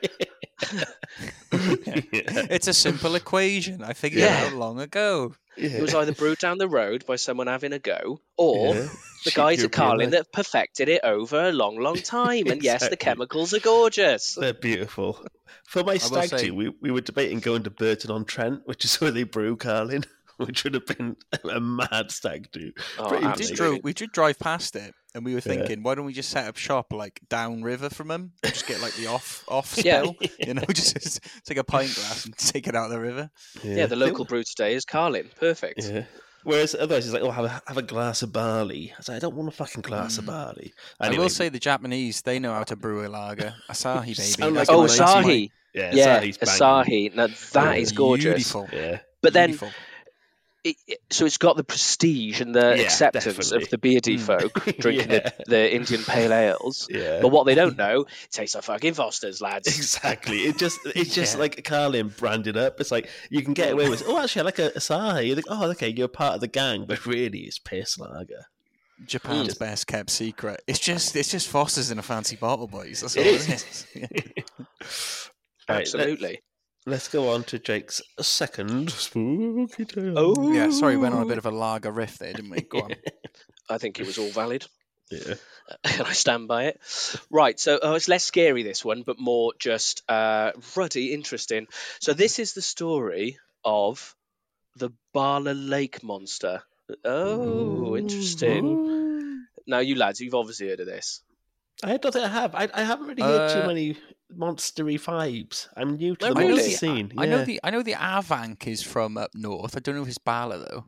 it's a simple equation. I figured Yeah. it out long ago. It was either brewed down the road by someone having a go, or Yeah. the Cheap guys at European Carlin lager. that perfected it over a long, long time. And yes, the Exactly. chemicals are gorgeous. They're beautiful. For my stag say- do, we, we were debating going to Burton on Trent, which is where they brew Carling, which would have been a mad stag do. Oh, Pretty We amazing. did, absolutely. drove, we did drive past it, and we were Yeah. thinking, why don't we just set up shop like downriver from them? Just get like the off off Yeah. spell, you know, just, just take a pint glass and take it out of the river. Yeah, the They local were- brew today is Carlin. Perfect. Yeah. Whereas otherwise, it's like, oh, have a, have a glass of barley. I was like, I don't want a fucking glass of barley. I Anyway, will say the Japanese, they know how to brew a lager. Asahi, baby. Sound That's like Oh, a what nice makes Asahi. yeah, Yeah, Asahi's banging. Asahi. Now that Yeah. is gorgeous. Beautiful. Yeah. But then, Beautiful. it, it- so it's got the prestige and the Yeah, acceptance definitely. of the beardy Mm. folk drinking Yeah. the, the Indian pale ales. Yeah. But what they don't know, it tastes like fucking Foster's, lads. Exactly. It just it's just Yeah. like Carlin branded up. It's like you can get away with. Oh, actually, I like a Asahi. You think, oh, okay, you're part of the gang, but really, it's piss lager. Japan's Mm. best kept secret. It's just it's just Foster's in a fancy bottle, boys. That's all It it is. is. Yeah. Right, Absolutely. Let's go on to Jake's second spooky tale. Oh, Yeah, sorry, we went on a bit of a lager riff there, didn't we? Go on. I think it was all valid. Yeah. And I stand by it. Right, so oh, it's less scary, this one, but more just uh, ruddy interesting. So this is the story of the Bala Lake Monster. Oh, interesting. Now, you lads, you've obviously heard of this. I don't think I have. I, I haven't really heard too Uh, many monstery vibes. I'm new to Oh, the really? monster scene. I know Yeah. the I know the Avank is from up north. I don't know if it's Bala though.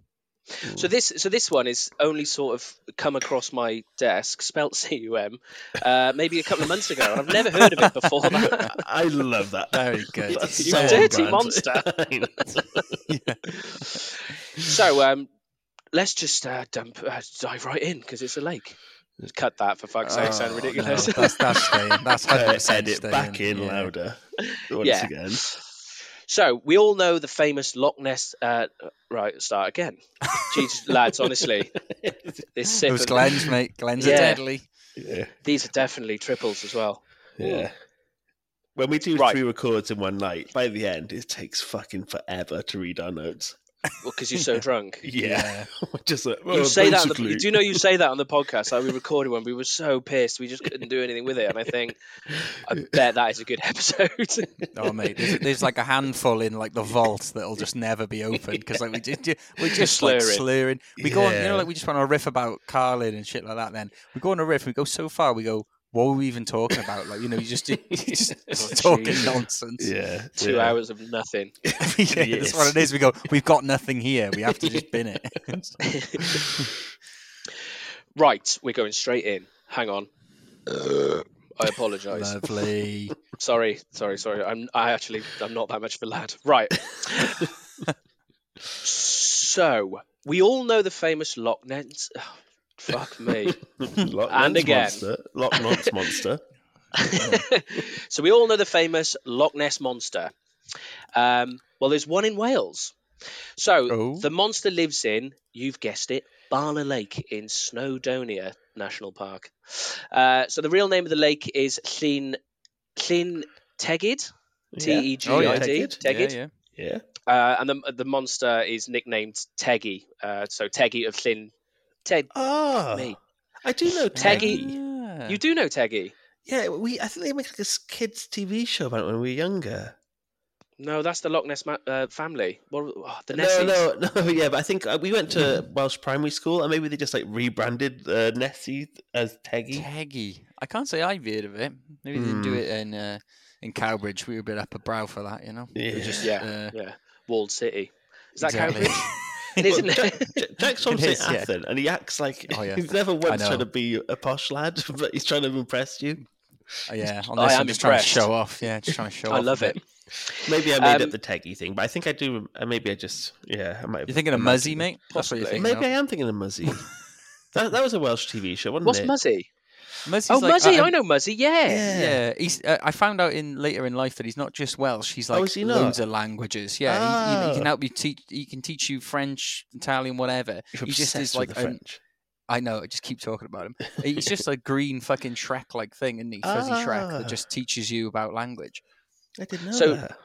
So this, so this one is only sort of come across my desk, spelt C U M, uh, maybe a couple of months ago, and I've never heard of it before that. I love that. Very good. That's You so on dirty brand. monster. Yeah. So um, let's just uh, dump, uh, dive right in because it's a lake. Just cut that for fuck's sake. Sound Oh, ridiculous. no, that's that's staying. That's one hundred Uh, percent edit staying. back in yeah. louder once Yeah. again. So we all know the famous Loch Ness. Uh, right, start again. Jesus, lads, honestly, this sip Those of, Glens, mate. Glens Yeah. are deadly. Yeah, these are definitely triples as well. yeah. When we do Right. three records in one night, by the end, it takes fucking forever to read our notes. Well, because you're so drunk. Yeah, just like, You well, say that. On the, basically- you do know you say that on the podcast. Like we recorded one, we were so pissed, we just couldn't do anything with it. And I think, I bet that is a good episode. Oh mate, there's, there's like a handful in like the vault that'll just never be opened because like we just we're just like Slurring. slurring. We go on, you Yeah. know, like we just want to riff about Carlin and shit like that. Then we go on a riff. We go so far. We go, what were we even talking about? Like you know, you just, you just Oh, talking Jesus. nonsense. yeah, Two yeah. hours of nothing. yeah, that's what it is. We go, we've got nothing here. We have to just bin it. Right, we're going straight in. Hang on. I apologise. Lovely. Sorry, sorry, sorry. I'm I actually I'm not that much of a lad. Right. So we all know the famous Loch Ness. Oh, fuck me. Loch And Ness again. monster. Loch Ness monster. So we all know the famous Loch Ness monster. Um, well, there's one in Wales. So Oh. the monster lives in, you've guessed it, Bala Lake in Snowdonia National Park. Uh, so the real name of the lake is Llyn Llyn Tegid, T E G I D, Tegid. Tegid. Yeah, yeah. Yeah. Uh, and the the monster is nicknamed Teggy. Uh, so Teggy of Llyn. Ted. Oh, Me. I do know Teggy. Teggy. Ah. You do know Teggy? Yeah, we. I think they make like a s- kids' T V show about it when we were younger. No, that's the Loch Ness ma- uh, family. Well, oh, the No, Nessies. no, no. Yeah, but I think uh, we went to Welsh primary school, and maybe they just like rebranded uh, Nessie as Teggy. Teggy. I can't say I've heard of it. Maybe they didn't do Hmm. it in uh, in Cowbridge. We were a bit up a brow for that, you know. It was Yeah. just, Yeah, uh, yeah. Walled City. Is that exactly. Cowbridge? It is, isn't Jack, it? Jack- Jack's from It Saint is, yeah. Athan, and he acts like Oh, yeah. he's never once know. trying to be a posh lad, but he's trying to impress you. Oh, yeah, on I this am I'm just trying to impressed. show off. Yeah, just trying to show I off. love a it. bit. Maybe I made Um, up the Teggy thing, but I think I do. uh, Maybe I just, yeah, I might. have You're thinking of imagined Muzzy, it. mate? That's what you're Possibly. thinking Maybe I of. am thinking of Muzzy. that that was a Welsh T V show, wasn't What's it? Muzzy? Muzzy's Oh, like, Muzzy. uh, I know Muzzy. Yeah. Yeah. Yeah, he's. Uh, I found out in later in life that he's not just Welsh. He's like Oh, is he loads not? of languages. Yeah, he, he, he can Oh. help you teach. He can teach you French, Italian, whatever. You're he just is obsessed like with the an, French. I know. I just keep talking about him. He's just a green fucking Shrek like thing, isn't he? Fuzzy Shrek Ah. that just teaches you about language. I didn't know So- that.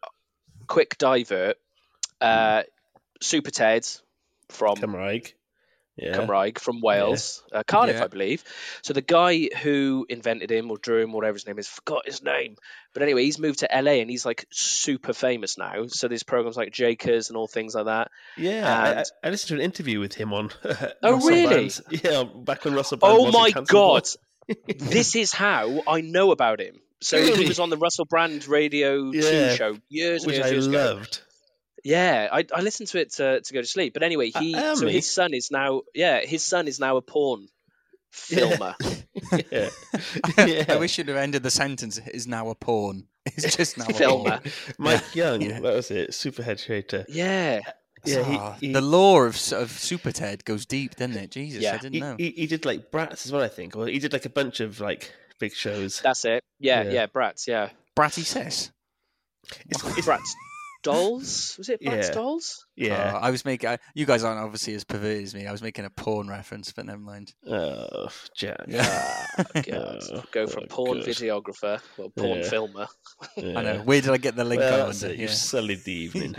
Quick divert. Uh, Super Ted from Cymraeg. Yeah. Cymraeg from Wales, uh, Cardiff, Yeah. I believe. So the guy who invented him or drew him, whatever his name is, forgot his name. But anyway, he's moved to L A and he's like super famous now. So there's programs like Jakers and all things like that. Yeah, I, I, And- I listened to an interview with him on. Oh, Russell really? Brand's- yeah, back when Russell Brand Oh wasn't my cancelled. god, this is how I know about him. So Really? he was on the Russell Brand Radio Yeah, two show years and which years, I years ago. loved. Yeah, I, I listened to it to, to go to sleep. But anyway, he Uh, so me. his son is now yeah his son is now a porn filmer. Yeah. I yeah. wish you'd have ended the sentence. Is now a porn. It's just now a Filmer. porn. Mike Young, Yeah. that was it. Superhead Trader. Yeah, Yeah, he- Ah, he- the lore of s- of Super Ted goes deep, doesn't it? Jesus, Yeah. I didn't He, know. he, he did like Bratz as well, I think, or he did like a bunch of like big shows. that's it. Yeah, Yeah. yeah, Bratz. Yeah, Bratty sis. It's, it's, Bratz Dolls. Was it Bratz Yeah. Dolls? yeah. Uh, I was making. I, you guys aren't obviously as perverted as me. I was making a porn reference, but never mind. Oh, Jack. Yeah. Ah, God. Oh, Go from oh, porn God. videographer, well, porn Yeah. filmer. Yeah. I know. Where did I get the link? Well, I that's wonder. it. You've Yeah. sullied the evening.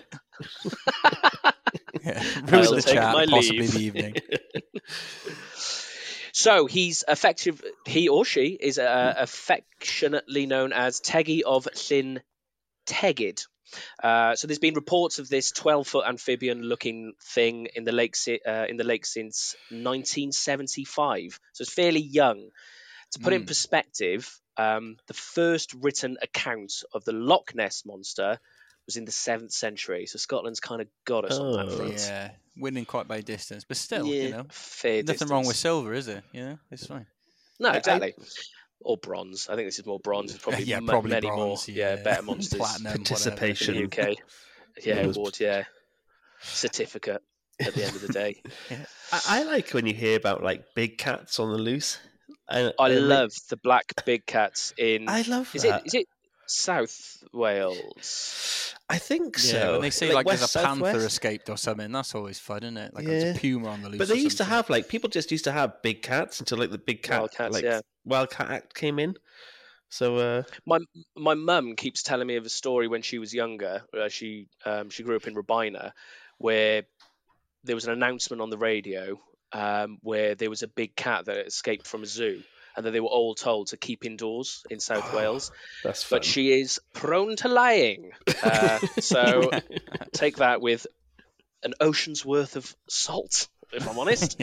Yeah. I'll Ruined the take chat, my possibly leave. the evening. So he's effective. He or she is uh, affectionately known as Teggy of Llyn Tegid. Uh, so there's been reports of this twelve-foot amphibian-looking thing in the lake si- uh, in the lake since nineteen seventy-five. So it's fairly young. To put it in Mm. perspective, um, the first written account of the Loch Ness monster was in the seventh century. So Scotland's kind of got us on that Oh. front. Yeah. winning quite by distance, but still, yeah, you know, fair nothing wrong with distance. silver, is there? You know, it's fine. No, I- exactly. Or bronze. I think this is more bronze. There's probably Yeah, m- probably many bronze, more, yeah, yeah. better monsters Platinum, in Participation. the U K. Yeah, Those- award, yeah, certificate at the end of the day. I, I like when you hear about like big cats on the loose. I, I I mean- love the black big cats in. I love Is that. it? Is it South Wales? I think Yeah, so. when they say like, West, there's a panther southwest. escaped or something, that's always fun, isn't it? Like there's Yeah. a puma on the loose. But or they used to something. have like people just used to have big cats until like the big cat Wildcats, like yeah. Wildcat Act came in. So uh, My my mum keeps telling me of a story when she was younger. Uh, she um, she grew up in Robina, where there was an announcement on the radio um, where there was a big cat that had escaped from a zoo, and that they were all told to keep indoors in South Wales. that's fun. But she is prone to lying, uh, so take that with an ocean's worth of salt, if I'm honest.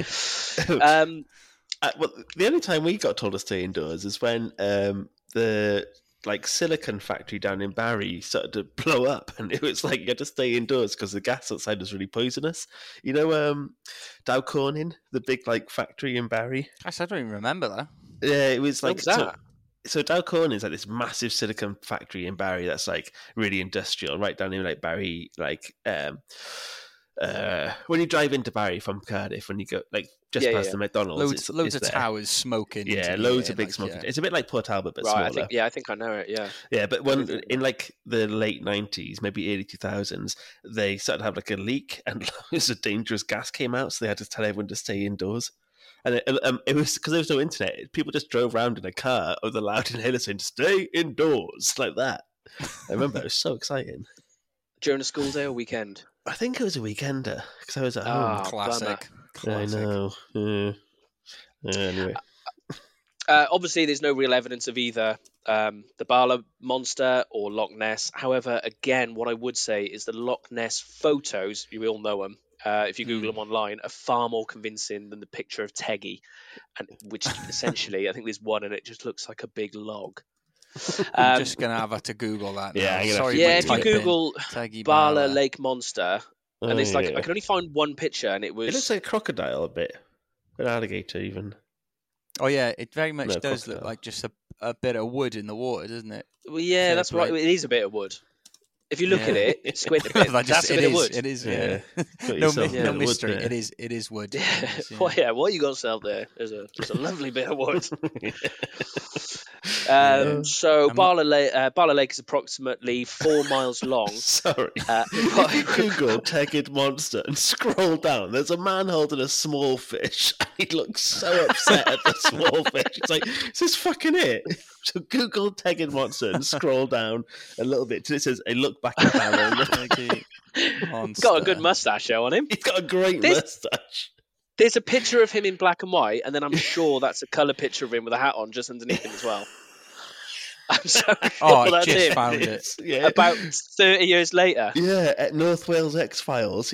um, Uh, well, the only time we got told to stay indoors is when um, the like silicon factory down in Barry started to blow up, and it was like you had to stay indoors because the gas outside was really poisonous. You know, um, Dow Corning, the big like factory in Barry. Gosh, I don't even remember that. Yeah, it was What like was so, that? so Dow Corning is like this massive silicon factory in Barry that's like really industrial, right down in like Barry, like um, uh, when you drive into Barry from Cardiff, when you go like just Yeah, past yeah. the McDonald's, Loads, it's, loads it's of there. towers smoking. Yeah, into the loads air, of big like, smoking. yeah. It's a bit like Port Talbot, but right, smaller. I think yeah, I think I know it. Yeah, Yeah, but when Everything. in like the late nineties, maybe early two thousands, they started to have like a leak and loads of dangerous gas came out, so they had to tell everyone to stay indoors. And it, um, it was because there was no internet. People just drove around in a car with a loud inhaler saying "Stay indoors" like that. I remember it was so exciting. during a school day or weekend. I think it was a weekender because I was at home. Ah, Classic. bummer. Classic. I know. Yeah. Yeah, anyway, Uh, obviously, there's no real evidence of either um, the Bala monster or Loch Ness. However, again, what I would say is the Loch Ness photos, you all know them, uh, if you Google them online, are far more convincing than the picture of Teggy, and which essentially, I think there's one and it just looks like a big log. I'm Um, just gonna have to Google that. Now. Yeah, I'm gonna have Sorry, to yeah, but if you type in Google Taggy Bala Bala. Lake Monster, and Oh, there's like, yeah. I can only find one picture, and it was. It looks like a crocodile a bit, an alligator even. Oh yeah, it very much No, does look crocodile. like just a, a bit of wood in the water, doesn't it? Well, yeah, Fair that's play. right. It is a bit of wood. If you look at Yeah. it, squint a bit, That that's just- a it bit of is, wood. It is. Yeah. Yeah. Got no, yourself mi- a Yeah. bit no of wood mystery. there. It is. It is wood. Yeah. It is, yeah. Well, yeah, what you got yourself there is a, is a lovely bit of wood. Yeah. Um, so I'm Bala, Lake, uh, Bala Lake is approximately four miles long. Sorry. Uh, If you Google Tegged Monster and scroll down, there's a man holding a small fish, and he looks so upset at the small fish. It's like, is this fucking it? So Google Tegged Monster and scroll down a little bit till it says, "I look back at Barrow." Taggy got a good Monster. mustache though on him. He's got a great This- mustache. There's a picture of him in black and white, and then I'm sure that's a colour picture of him with a hat on just underneath him as well. I'm so sure Oh, I that's just him. found it. It's- yeah, About thirty years later. yeah, at North Wales X Files.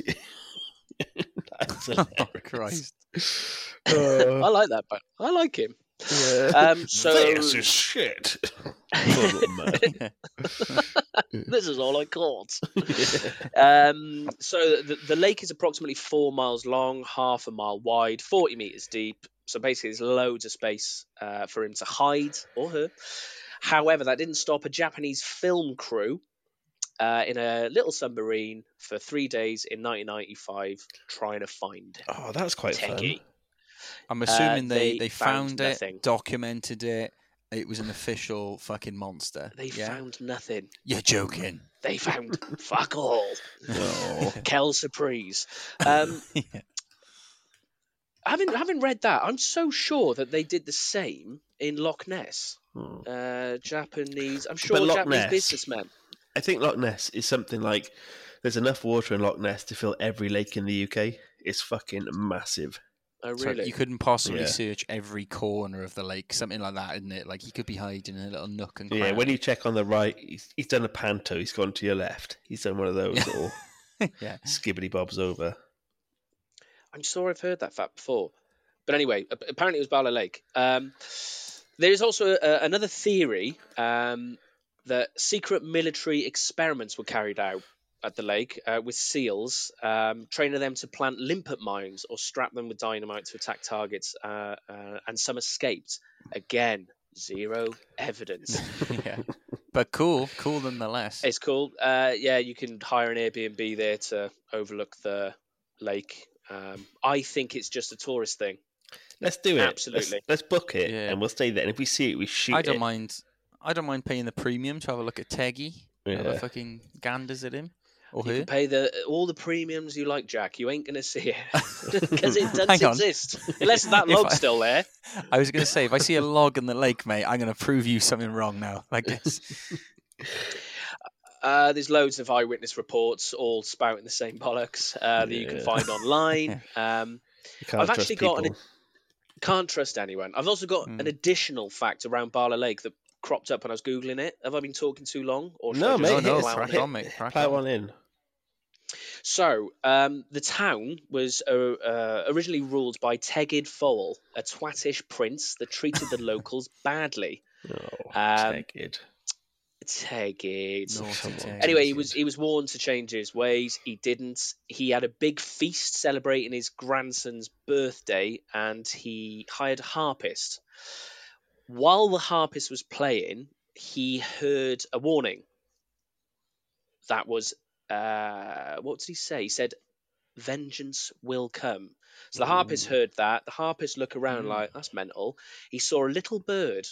That's Oh hilarious. Christ! Uh, I like that, but I like him. yeah. Um, so This is shit. Poor little man. this is all I caught. Um, so the, the lake is approximately four miles long, half a mile wide, forty meters deep. So basically, there's loads of space uh, for him to hide or her. However, that didn't stop a Japanese film crew uh, in a little submarine for three days in nineteen ninety-five trying to find Oh, that's quite Teggy. fun. I'm assuming they, they they found found, it, nothing. documented it. It was an official fucking monster. They yeah? found nothing. You're joking. They found fuck all. Oh. Kel surprise. Um, Yeah. having having read that, I'm so sure that they did the same in Loch Ness. Hmm. Uh, Japanese, I'm sure Loch Japanese Ness- businessmen. I think Loch Ness is something like there's enough water in Loch Ness to fill every lake in the U K. It's fucking massive. Oh, So really? you couldn't possibly Yeah. search every corner of the lake, something like that, isn't it? Like he could be hiding in a little nook and Yeah, cranny. when you check on the right, he's, he's done a panto. He's gone to your left. He's done one of those little yeah. skibbity bobs over. I'm sure I've heard that fact before. But anyway, ap- apparently it was Bala Lake. Um, there is also uh, another theory um, that secret military experiments were carried out at the lake uh, with seals, um, training them to plant limpet mines or strap them with dynamite to attack targets, uh, uh, and some escaped. Again, zero evidence. yeah, but cool, cool nonetheless. It's cool. Uh, yeah, you can hire an Airbnb there to overlook the lake. Um, I think it's just a tourist thing. Let's do it. Absolutely. Let's, let's book it, Yeah. and we'll stay there. And if we see it, we shoot I don't it. mind. I don't mind paying the premium to have a look at Teggy. Have a Yeah. fucking ganders at him or You her. can pay the all the premiums you like, Jack. You ain't gonna see it because it doesn't Hang on. exist unless that If log's I- still there. I was going to say, if I see a log in the lake, mate, I'm going to prove you something wrong now. Like this. Uh, there's loads of eyewitness reports, all spouting the same bollocks uh, that you can Yeah. find online. Um, You can't I've trust actually got an- people. can't trust anyone. I've also got Hmm. an additional fact around Barla Lake that cropped up when I was googling it. Have I been talking too long? Or should No, I mate, just no, no, hit plow us, on crack it? on, mate. Crack Plow on. one in. So, um, the town was uh, uh, originally ruled by Tegid Fowl, a twattish prince that treated the locals badly. Oh, Um, take it. Tegid. Naughty Come on. Teggy. Anyway, he was he was warned to change his ways. He didn't. He had a big feast celebrating his grandson's birthday, and he hired a harpist. While the harpist was playing, he heard a warning. That was uh, what did he say? He said, "Vengeance will come." So the harpist heard that. The harpist looked around Mm. like, "That's mental." He saw a little bird.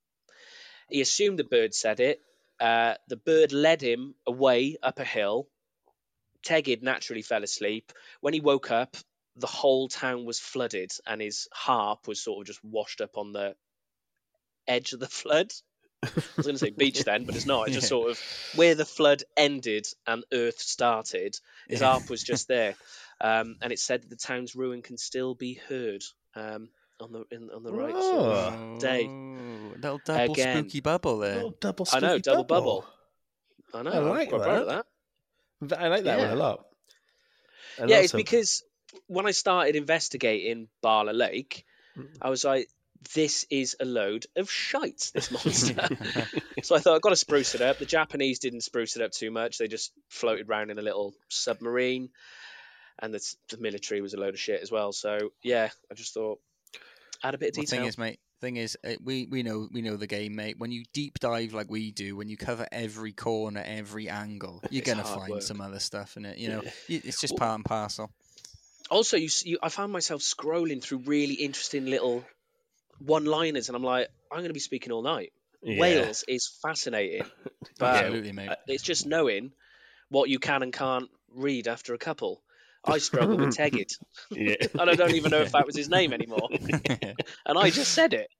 He assumed the bird said it. Uh, the bird led him away up a hill. Tegid naturally fell asleep. When he woke up, the whole town was flooded, and his harp was sort of just washed up on the edge of the flood. I was going to say beach then, but it's not. It's just Yeah. sort of where the flood ended and Earth started. His Yeah. harp was just there, um, and it said that the town's ruin can still be heard um, on the in, on the right. Sort of Oh. day. Oh, little double Again. spooky bubble there. Oh, double I know, spooky double bubble. I know. I like I'm quite proud of that. that. I like that Yeah. one a lot. And yeah, it's also- because when I started investigating Barla Lake, I was like, this is a load of shite, this monster. So I thought, I've got to spruce it up. The Japanese didn't spruce it up too much. They just floated around in a little submarine. And the, the military was a load of shit as well. So, yeah, I just thought, add a bit of The detail. thing is, mate. Thing is, uh, we we know we know the game, mate. When you deep dive like we do, when you cover every corner, every angle, you're It's gonna hard find work. some other stuff in it. You know, Yeah. Y- it's just Well- part and parcel. Also, you, s- you, I found myself scrolling through really interesting little one-liners. And I'm like, I'm going to be speaking all night. Yeah. Wales is fascinating. But Absolutely, mate. it's just knowing what you can and can't read after a couple. I struggle with Tegid, Yeah. and I don't even know if that was his name anymore. And I just said it.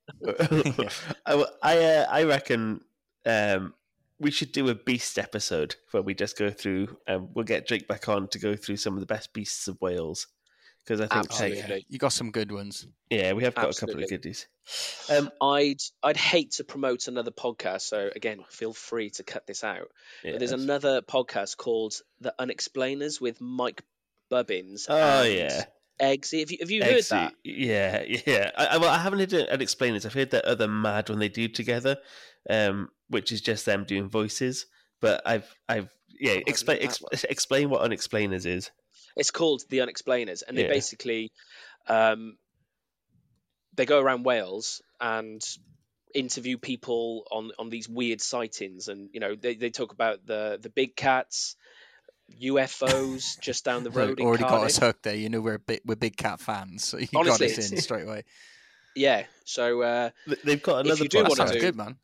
I, I, uh, I reckon um, we should do a beast episode where we just go through, and we'll get Drake back on to go through some of the best beasts of Wales. Because I think, Absolutely. Teg- You got some good ones. yeah, we have got a couple Absolutely. of goodies. Um, I'd I'd hate to promote another podcast, so again, feel free to cut this out. yeah, But there's that's- another podcast called The Unexplainers with Mike Bubbins. Oh, and yeah. Eggsy. Have you have you heard Eggsy. that? Yeah, yeah. I, I, well, I haven't heard it and explain it. I've heard that other mad when they do together, um, which is just them doing voices. But I've, I've, yeah. I've Explain, heard ex- that explain what Unexplainers is. It's called The Unexplainers, and they Yeah. basically um, they go around Wales and interview people on, on these weird sightings, and you know they, they talk about the the big cats, U F Os just down the So road in already got Cardiff. us hooked there. You know we're big, we're big cat fans, so you Honestly, got us in it's- straight away. Yeah, so uh, Th- They've got If another you do That wanna podcast. sounds do- good, man.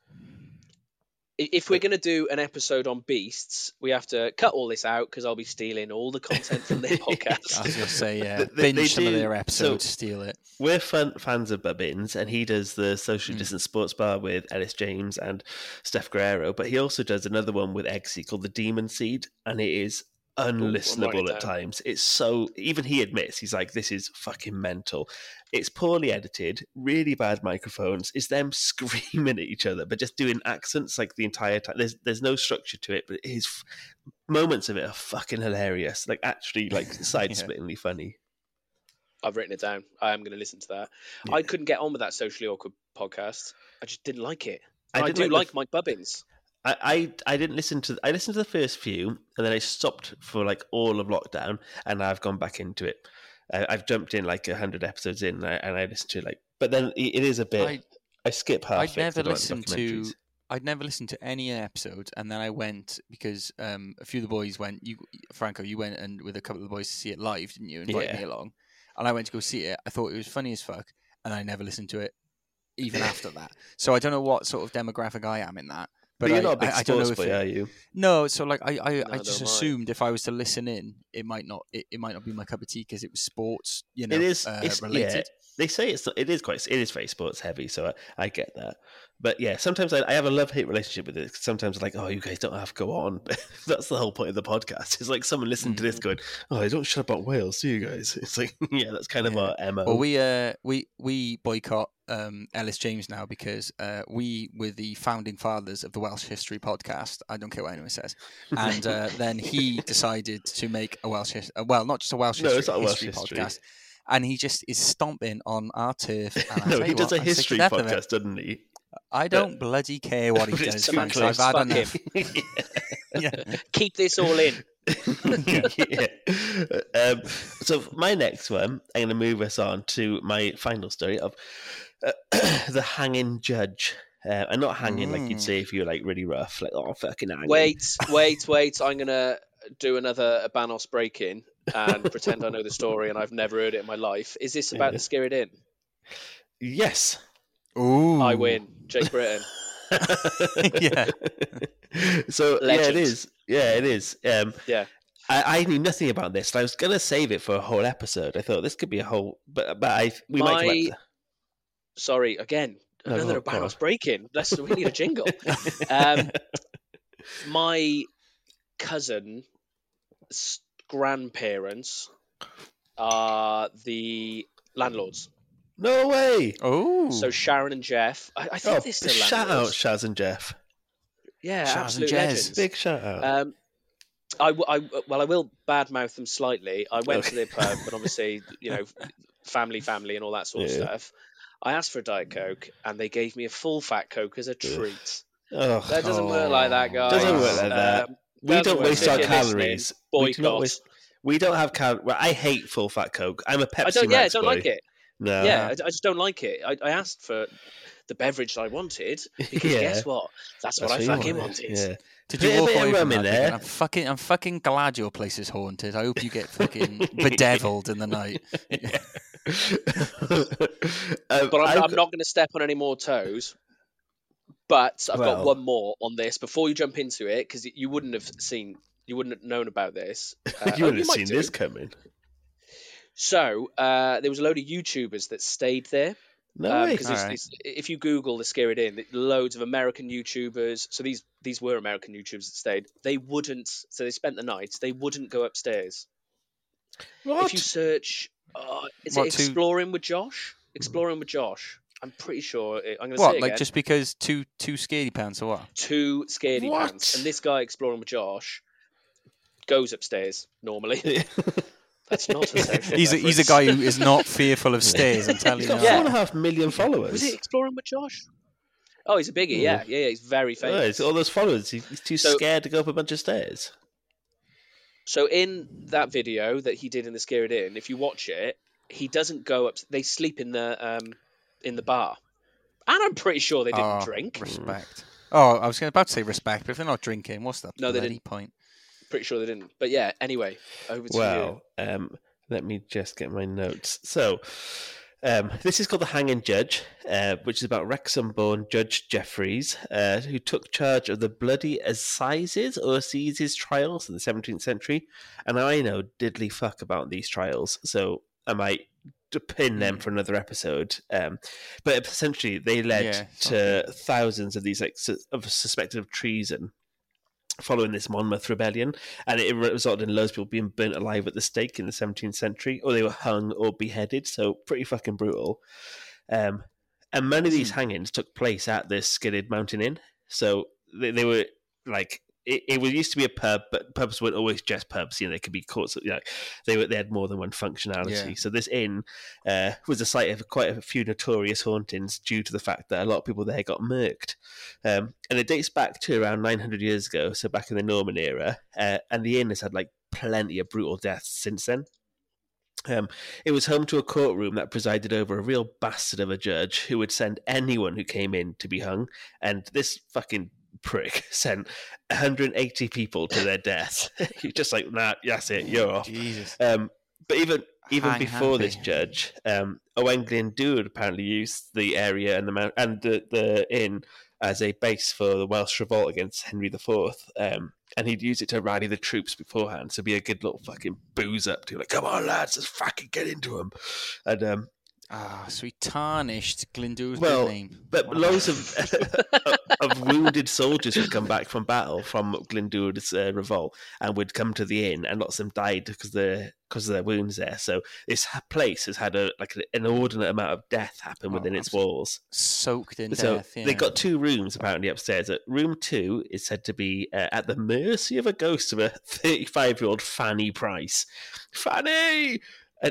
i- if we're going to do an episode on beasts, we have to cut all this out because I'll be stealing all the content from their I podcast. was gonna say, yeah, They- they binge some of do- their episodes, so- steal it. We're fun, fans of Bubbins, and he does the Hmm. Socially Distant Sports Bar with Ellis James and Steph Guerrero, but he also does another one with Eggsy called The Demon Seed, and it is I'm writing unlistenable it at down. times. It's so, even he admits, he's like, this is fucking mental. It's poorly edited, really bad microphones. It's them screaming at each other, but just doing accents like the entire time. There's there's no structure to it, but it is, moments of it are fucking hilarious. Like, actually, like, side-splittingly funny. I've written it down. I am going to listen to that. I couldn't get on with that Socially Awkward podcast. I just didn't like it. I I, didn't do like like, the- Mike Bubbins. I, I I didn't listen to. I listened to the first few, and then I stopped for like all of lockdown, and I've gone back into it. I, I've jumped in like a hundred episodes in, and I, and I listened to like. But then it, it is a bit. I, I skip half. I'd never listened to. I'd never listened to any episodes, and then I went because um, a few of the boys went. You, Franco, you went and with a couple of the boys to see it live, didn't you? Invite yeah. me along, and I went to go see it. I thought it was funny as fuck, and I never listened to it even after that. So I don't know what sort of demographic I am in that. But, but you're I, not a big I, I sports don't know if boy, it, are you? No, so like I, I, No, I just don't assumed if I was to listen in, it might not, it, it might not be my cup of tea because it was sports, you know, it is uh, it's, related. Yeah, they say it's it is quite it is very sports heavy, so I, I get that. But yeah, sometimes I, I have a love hate relationship with it. Sometimes I'm like, oh, you guys don't have to go on. That's the whole point of the podcast. It's like someone listening mm. to this going, oh, I don't shut up about Wales, do you guys? It's like, yeah, that's kind yeah. of our M O. Well, we uh we we boycott um, Ellis James now because uh, we were the founding fathers of the Welsh History podcast. I don't care what anyone says. And uh, then he decided to make a Welsh history, uh, well, not just a Welsh no, history, it's not a Welsh history history podcast. And he just is stomping on our turf. And no, he does what, a history podcast, doesn't he? I don't but, bloody care what he does, Frank. I've had enough. yeah. Keep this all in. yeah. um, so my next one, I'm going to move us on to my final story of uh, the hanging judge. Uh, and not hanging mm. like you'd say if you're like really rough, like oh fucking hanging. Wait, wait, wait! I'm gonna do another Banos break-in and pretend I know the story and I've never heard it in my life. Is this about yeah. the Scared In? Yes. Ooh. I win, Jake Britton. yeah. So Legend. yeah, it is. Yeah, it is. Um, yeah. I, I knew nothing about this. And I was gonna save it for a whole episode. I thought this could be a whole, but but I we my... might come back to... Sorry again. Another no, Banos break-in. Let's we need a jingle. um, my cousin's grandparents are the landlords. No way! Oh, so Sharon and Jeff. I, I think oh, they're still shout landlords. out Shaz and Jeff. Yeah, Shaz absolute and legends. Big shout out. Um, I, I, well, I will badmouth them slightly. I went okay. to their pub, but obviously, you know, family, family, and all that sort yeah. of stuff. I asked for a Diet Coke, and they gave me a full fat Coke as a treat. Oh, that doesn't oh. work like that, guys. Doesn't work like that. Um, we don't waste our calories. We do not waste. We don't have cal. Well, I hate full fat Coke. I'm a Pepsi I don't, yeah, Max I don't boy. like it. No. Yeah, I, I just don't like it. I, I asked for the beverage I wanted because yeah. guess what? That's, That's what, what I fucking wanted. wanted. Yeah. Did you walk away from that? There? I'm fucking, I'm fucking glad your place is haunted. I hope you get fucking bedeviled in the night. um, but I'm, I'm not going to step on any more toes. But I've well, got one more on this before you jump into it because you wouldn't have seen, you wouldn't have known about this. Uh, you wouldn't oh, you have seen do. this coming. So uh, there was a load of YouTubers that stayed there. No um, way. Right. If you Google the Scared In, loads of American YouTubers. So these these were American YouTubers that stayed. They wouldn't. So they spent the night. They wouldn't go upstairs. What? If you search, uh, is what, it Exploring to... with Josh? Exploring with Josh. I'm pretty sure. It, I'm going to say what, it like again. just because two two scaredy pants or what? Two scaredy what? pants. And this guy Exploring with Josh goes upstairs normally. That's not a social he's a, he's a guy who is not fearful of stairs, I'm telling he's you. He's got four and a half million followers. Was it Exploring with Josh? Oh, he's a biggie, yeah. Yeah, yeah, he's very famous. Oh, he's all those followers. He's too so, scared to go up a bunch of stairs. So in that video that he did in the Scared In, if you watch it, he doesn't go up. They sleep in the um in the bar. And I'm pretty sure they didn't oh, drink. Respect. Oh, I was about to say respect, but if they're not drinking, what's the no, bloody point? Pretty sure they didn't. But yeah, anyway, over to well, you. Well, um, let me just get my notes. So, um, this is called The Hanging Judge, uh, which is about Wrexham-born Judge Jeffreys, uh, who took charge of the bloody Assizes or Assizes trials in the seventeenth century. And I know diddly fuck about these trials, so I might pin them for another episode. Um, but essentially, they led yeah, to okay. thousands of these like su- of suspected of treason following this Monmouth rebellion, and it resulted in loads of people being burnt alive at the stake in the seventeenth century, or they were hung or beheaded, so pretty fucking brutal. Um, and many of these hangings took place at this Skidded Mountain Inn, so they, they were like it, it was used to be a pub, but pubs weren't always just pubs. You know, they could be courts. You know, they were they had more than one functionality. Yeah. So this inn uh, was the site of quite a few notorious hauntings due to the fact that a lot of people there got murked. Um, and it dates back to around nine hundred years ago, so back in the Norman era. Uh, and the inn has had like plenty of brutal deaths since then. Um, it was home to a courtroom that presided over a real bastard of a judge who would send anyone who came in to be hung. And this fucking prick sent one hundred eighty people to their death. You're just like, nah, that's it, you're off. Jesus. Um, but even even Hang before happy. this judge, um, Owain Glyndŵr apparently used the area and the mount- and the, the inn as a base for the Welsh revolt against Henry the Fourth. Um, and he'd use it to rally the troops beforehand. So be a good little fucking booze up to like, come on lads, let's fucking get into them. And um, Ah, so he tarnished Glyndŵr's well, good name. but Wow. loads of of wounded soldiers would come back from battle from Glyndŵr's uh, revolt and would come to the inn, and lots of them died because the because of their wounds there. So this ha- place has had a like an inordinate amount of death happen within Oh, its walls. Soaked in So death. Yeah. they got two rooms apparently upstairs. Uh, Room two is said to be uh, at the mercy of a ghost of a thirty-five-year-old Fanny Price. Fanny. And,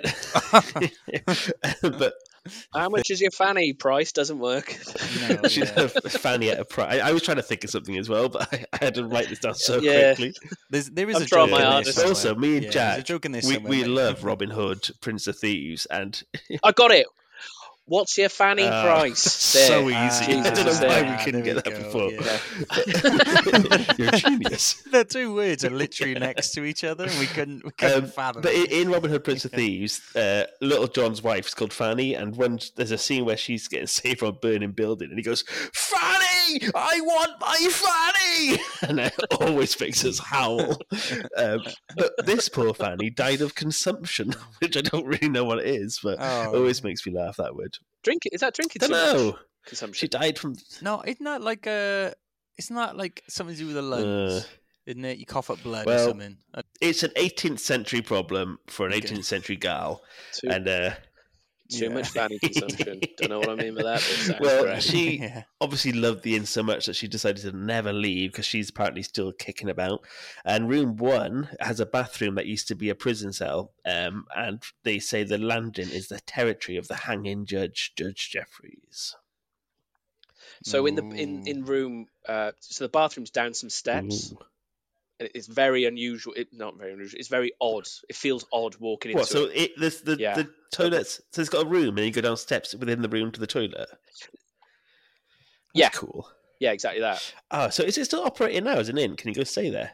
but How much is your fanny price? Doesn't work. No, she's yeah. a Fanny at a price. I, I was trying to think of something as well, but I, I had to write this down so Yeah. quickly. There's, there is I'm a trying joke my in hardest. this Also, somewhere. me and Yeah, there's a Jack, joke in this we, somewhere, we mate. love Robin Hood, Prince of Thieves, and I got it. What's your fanny uh, price? so easy. Ah, I don't know Jesus, why there. we couldn't There get we that go, before. yeah. You're a genius. The two words are literally next to each other, and we couldn't, we couldn't Um, fathom but it. in, in Robin Hood, Prince of Thieves, uh, Little John's wife is called Fanny, and when there's a scene where she's getting saved from a burning building, and he goes, "Fanny, I want my Fanny," and it always makes us howl. Um, but this poor Fanny died of consumption, which I don't really know what it is, but Oh. always makes me laugh. That word. Drink it. Is that drinking Don't too much know. She consumption? died from. No, isn't that like a? Isn't that like something to do with the lungs? Uh, isn't it? You cough up blood or well, something. Uh, It's an eighteenth century problem for an Okay. eighteenth century gal, Too, and uh, too yeah. much fanny consumption. Don't know what I mean by that. But it sounds well, correct. she yeah. obviously loved the inn so much that she decided to never leave because she's apparently still kicking about. And room one has a bathroom that used to be a prison cell, um, and they say the landing is the territory of the hanging judge, Judge Jeffreys. So in the in Ooh. in room, uh, so the bathroom's down some steps. Ooh. And it's very unusual. It, not very unusual. It's very odd. It feels odd walking into What? So it. it the the, Yeah. the toilets. So it's got a room, and you go down steps within the room to the toilet. That's Yeah. cool. Yeah, exactly that. Ah, so is it still operating now as an inn? Can you go stay there?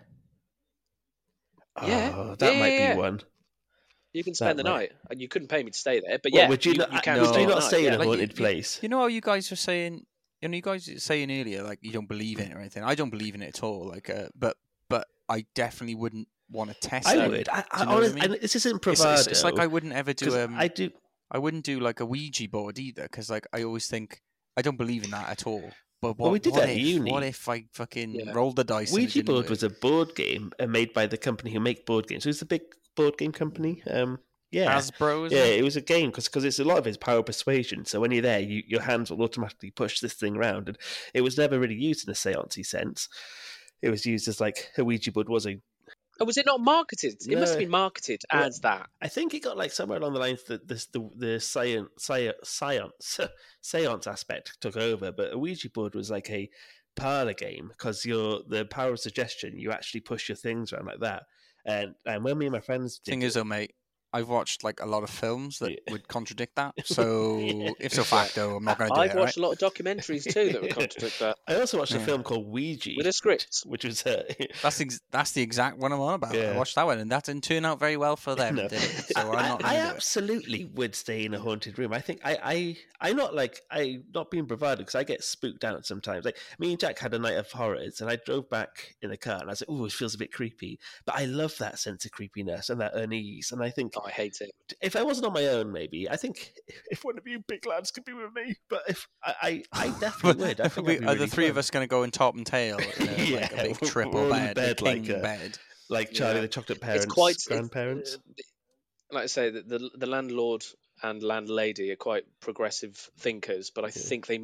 Yeah. Oh, that Yeah, might yeah, be yeah. one. You can spend That the might- night, and you couldn't pay me to stay there. But What, yeah, would you you, not- you can no. stay Would you the not night, stay in yeah. a Like, you- haunted you- place? You know how you guys were saying, you know, you guys were saying earlier, like you don't believe in it or anything. I don't believe in it at all. Like, uh, but but I definitely wouldn't want to test I it. would. I, Do I, you know what I honest, mean? and this isn't It's, bravado. it's, it's like I wouldn't ever 'cause do. Um, I do. I wouldn't do like a Ouija board either, because like I always think I don't believe in that at all. But what, Well, we did what that at if, uni. What if I fucking Yeah. rolled the dice? and it Ouija didn't board work? was a board game uh, made by the company who make board games. So it's a big board game company. Um, yeah. Hasbro. Isn't Yeah, it? it was a game because it's a lot of it's power of persuasion. So when you're there, you, your hands will automatically push this thing around, and it was never really used in a seancey sense. It was used as like a Ouija board was a. Oh, was it not marketed? It must have No. been marketed Well, as that. I think it got like somewhere along the lines that this the the science science science seance aspect took over, but a Ouija board was like a parlor game because you're the power of suggestion. You actually push your things around like that, and and when me and my friends did Thing it- is, though, mate, I've watched like a lot of films that Yeah. would contradict that. So Yeah. if so facto, I'm not going to do I've it. watched Right? a lot of documentaries too that would contradict that I also watched a Yeah. film called Ouija with a script. which was uh, That's ex- that's the exact one I'm on about. Yeah. I watched that one, and that didn't turn out very well for them, No. did it? So I'm I, not I going to do it. absolutely would stay in a haunted room. I think I, I, I'm not like I not being bravado because I get spooked out sometimes. Like me and Jack had a night of horrors, and I drove back in the car, and I was like, "Oh, it feels a bit creepy," but I love that sense of creepiness and that unease. And I think Oh, I hate it. if I wasn't on my own, maybe I think if one of you big lads could be with me, but if I, I, I definitely would. I think We- that'd be are the really three of fun. us going to go in top and tail? In a, like Yeah, a big we're- triple we're all in bed, bed a like king a- bed. like Charlie Yeah. the Chocolate Parents, It's quite grandparents? It's, uh, like I say, the, the the landlord and landlady are quite progressive thinkers, but I think they might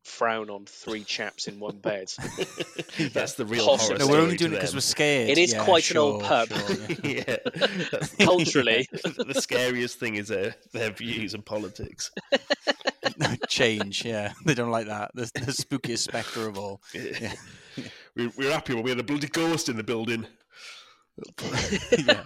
frown on three chaps in one bed. That's the real Possibly. horror No, story we're only doing to it because them. we're scared. It is Yeah, quite an sure, old pub. sure, yeah. Yeah, that's Culturally. the scariest thing is their their views and politics. No, change, yeah. They don't like that. The, the spookiest spectre of all. Yeah. We, we were happy when we had a bloody ghost in the building. Yeah.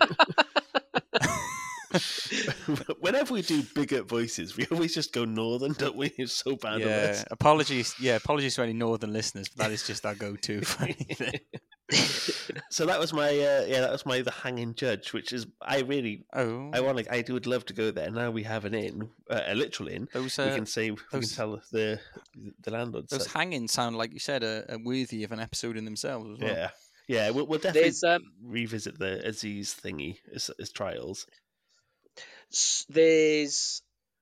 Whenever we do bigot voices, we always just go northern, don't we? It's so bad at Yeah, this. apologies. Yeah, apologies to any northern listeners, but that is just our go-to for anything. So that was my uh, yeah, that was my The Hanging Judge, which is I really Oh, I want to I would love to go there. Now we have an inn, uh, a literal inn. those we uh, can say we those- can tell the the landlord. those so- hangings sound like you said are, are worthy of an episode in themselves as well. yeah, yeah. We'll, we'll definitely There's um, revisit the Aziz thingy, his, his trials. s- there's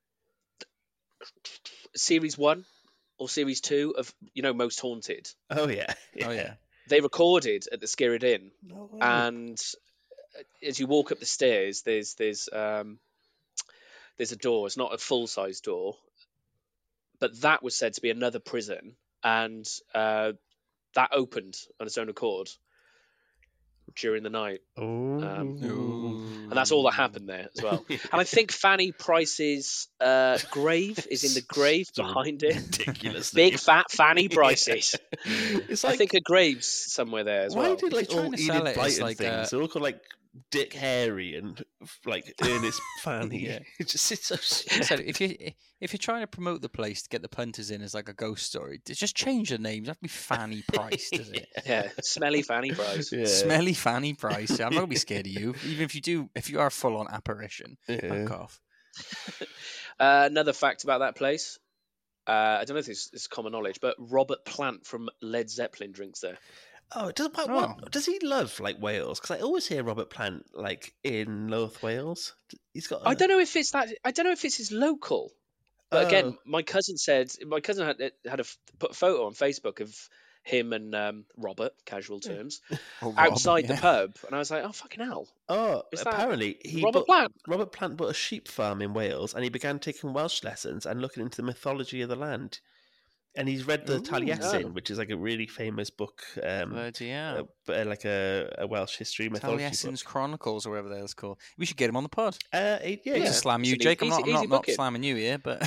series one or series two of you know Most Haunted. Oh yeah, Oh yeah. They recorded at the Skirrid Inn, No way. and as you walk up the stairs, there's there's um, there's a door. It's not a full size door, but that was said to be another prison, and uh, that opened on its own accord during the night, Oh. and that's all that happened there as well. And I think Fanny Price's uh, grave is in the grave So behind it. Ridiculous. Big name. fat Fanny Price's. It's I like think her grave's somewhere there as why well. did like you're all trying to Enid sell it, it's Blyton like, things? uh, They're all called like Dick Harry and like Ernest Fanny. Yeah. It just it's so So if you if you're trying to promote the place to get the punters in as like a ghost story, just change the name. It doesn't have to be Fanny Price, does it? Yeah, smelly Fanny Price. Yeah. Smelly Fanny Price. I'm not gonna be scared of you, even if you do. If you are a full-on apparition, Yeah. fuck off. Uh, another fact about that place. Uh, I don't know if this is common knowledge, but Robert Plant from Led Zeppelin drinks there. Oh, does what, Oh. what does he love like Wales? Because I always hear Robert Plant like in North Wales. He's got. I don't know if it's that. I don't know if it's his local. But again, Oh. my cousin said my cousin had had a, put a photo on Facebook of him and um, Robert, casual terms, Or Rob, outside the yeah. pub, and I was like, oh fucking hell, Oh, Is that apparently he Robert bought- Plant? Robert Plant bought a sheep farm in Wales, and he began taking Welsh lessons and looking into the mythology of the land. And he's read the Ooh. Taliesin, Oh. which is like a really famous book, um, Bloody uh, hell. but, uh, like a, a Welsh history mythology Taliesin's book. Chronicles or whatever the hell it's called. We should get him on the pod. Uh, it- yeah, Yeah. yeah. To slam you, It's an Jake. I'm easy- not, I'm easy not, not booking. slamming you here, but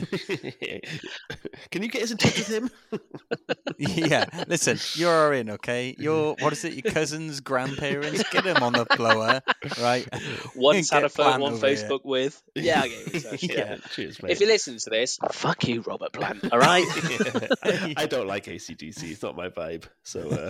Can you get us in touch with him? yeah. Listen, you're in, okay? You're what is it? Your cousins, grandparents. Get him on the blower, right? once had Get a photo Plant on over here. Facebook with. Yeah, I gave it a search, yeah. yeah, cheers, mate. If you listen to this, fuck you, Robert Plant. All right. I, I don't like A C D C. It's not my vibe. So, uh,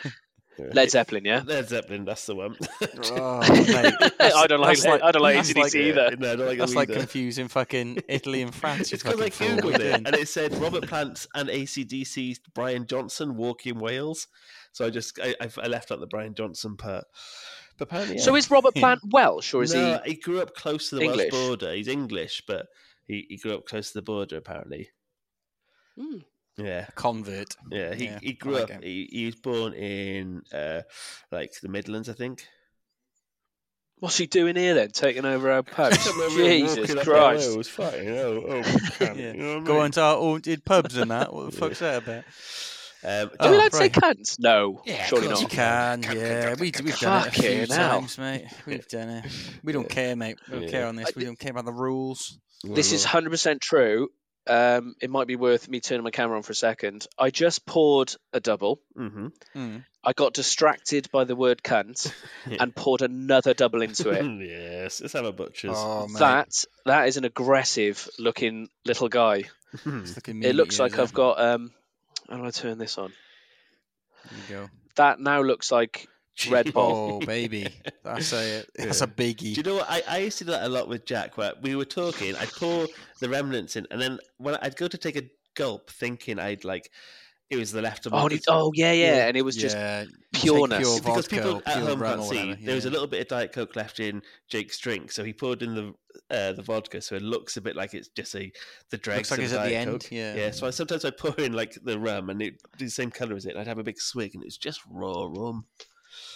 Led Zeppelin, yeah. Led Zeppelin, that's the one. Oh, mate. I don't like. that's I don't like that's A C D C like- either. No, I don't like That's them like either. confusing fucking Italy and France. It's you because I fucking fool. googled What are you it doing? and it said Robert Plant and A C D C's Brian Johnson walk in Wales. So I just I, I I left out the Brian Johnson part. But apparently, yeah. So is Robert Plant Welsh or is no, he... grew up close to the English? Welsh border. He's English, but he, he grew up close to the border. Apparently, he? Hmm. yeah. A convert. Yeah, he, Yeah, he I grew like up. him. He, he was born in uh, like the Midlands, I think. What's he doing here then? Taking over our pubs? Somewhere we were Jesus walking up Christ! there, it was fine. Oh, oh, we can, Yeah. you know what I Go mean? on to our haunted pubs and that. What the fuck's that about? Um, Are we Oh, allowed to say right. cunt? No, Yeah, of surely course You not. can, Can, yeah. can, We, can, we've can. done it a few Fucking hell. times, mate. We've done it. We don't care, mate. We don't Yeah. care on this. I We d- don't care about the rules. This is one hundred percent true. Um, it might be worth me turning my camera on for a second. I just poured a double. Mm-hmm. Mm. I got distracted by the word cunt Yeah. and poured another double into it. Yes, let's have a butcher's. Oh, mate. That that is an aggressive looking little guy. It's looking It looks meaty, like isn't I've got um how do I turn this on? There you go. That now looks like Red Bull. Oh, baby. That's a, that's Yeah. a biggie. Do you know what? I, I used to do that a lot with Jack, where we were talking, I'd pour the remnants in, and then when I'd go to take a gulp, thinking I'd like, it was the left of Oh, my and he- oh yeah, yeah, and it was just yeah, you take pureness. pure because vodka people or at pure home rum can't or see. whatever, There was a yeah. little bit of Diet Coke left in Jake's drink, so he poured in the uh, the vodka, so it looks a bit like it's just a the dregs like of it's at the Diet end, Coke. yeah. yeah. So I, sometimes I pour in like the rum, and it do the same color as it. And I'd have a big swig, and it's just raw rum.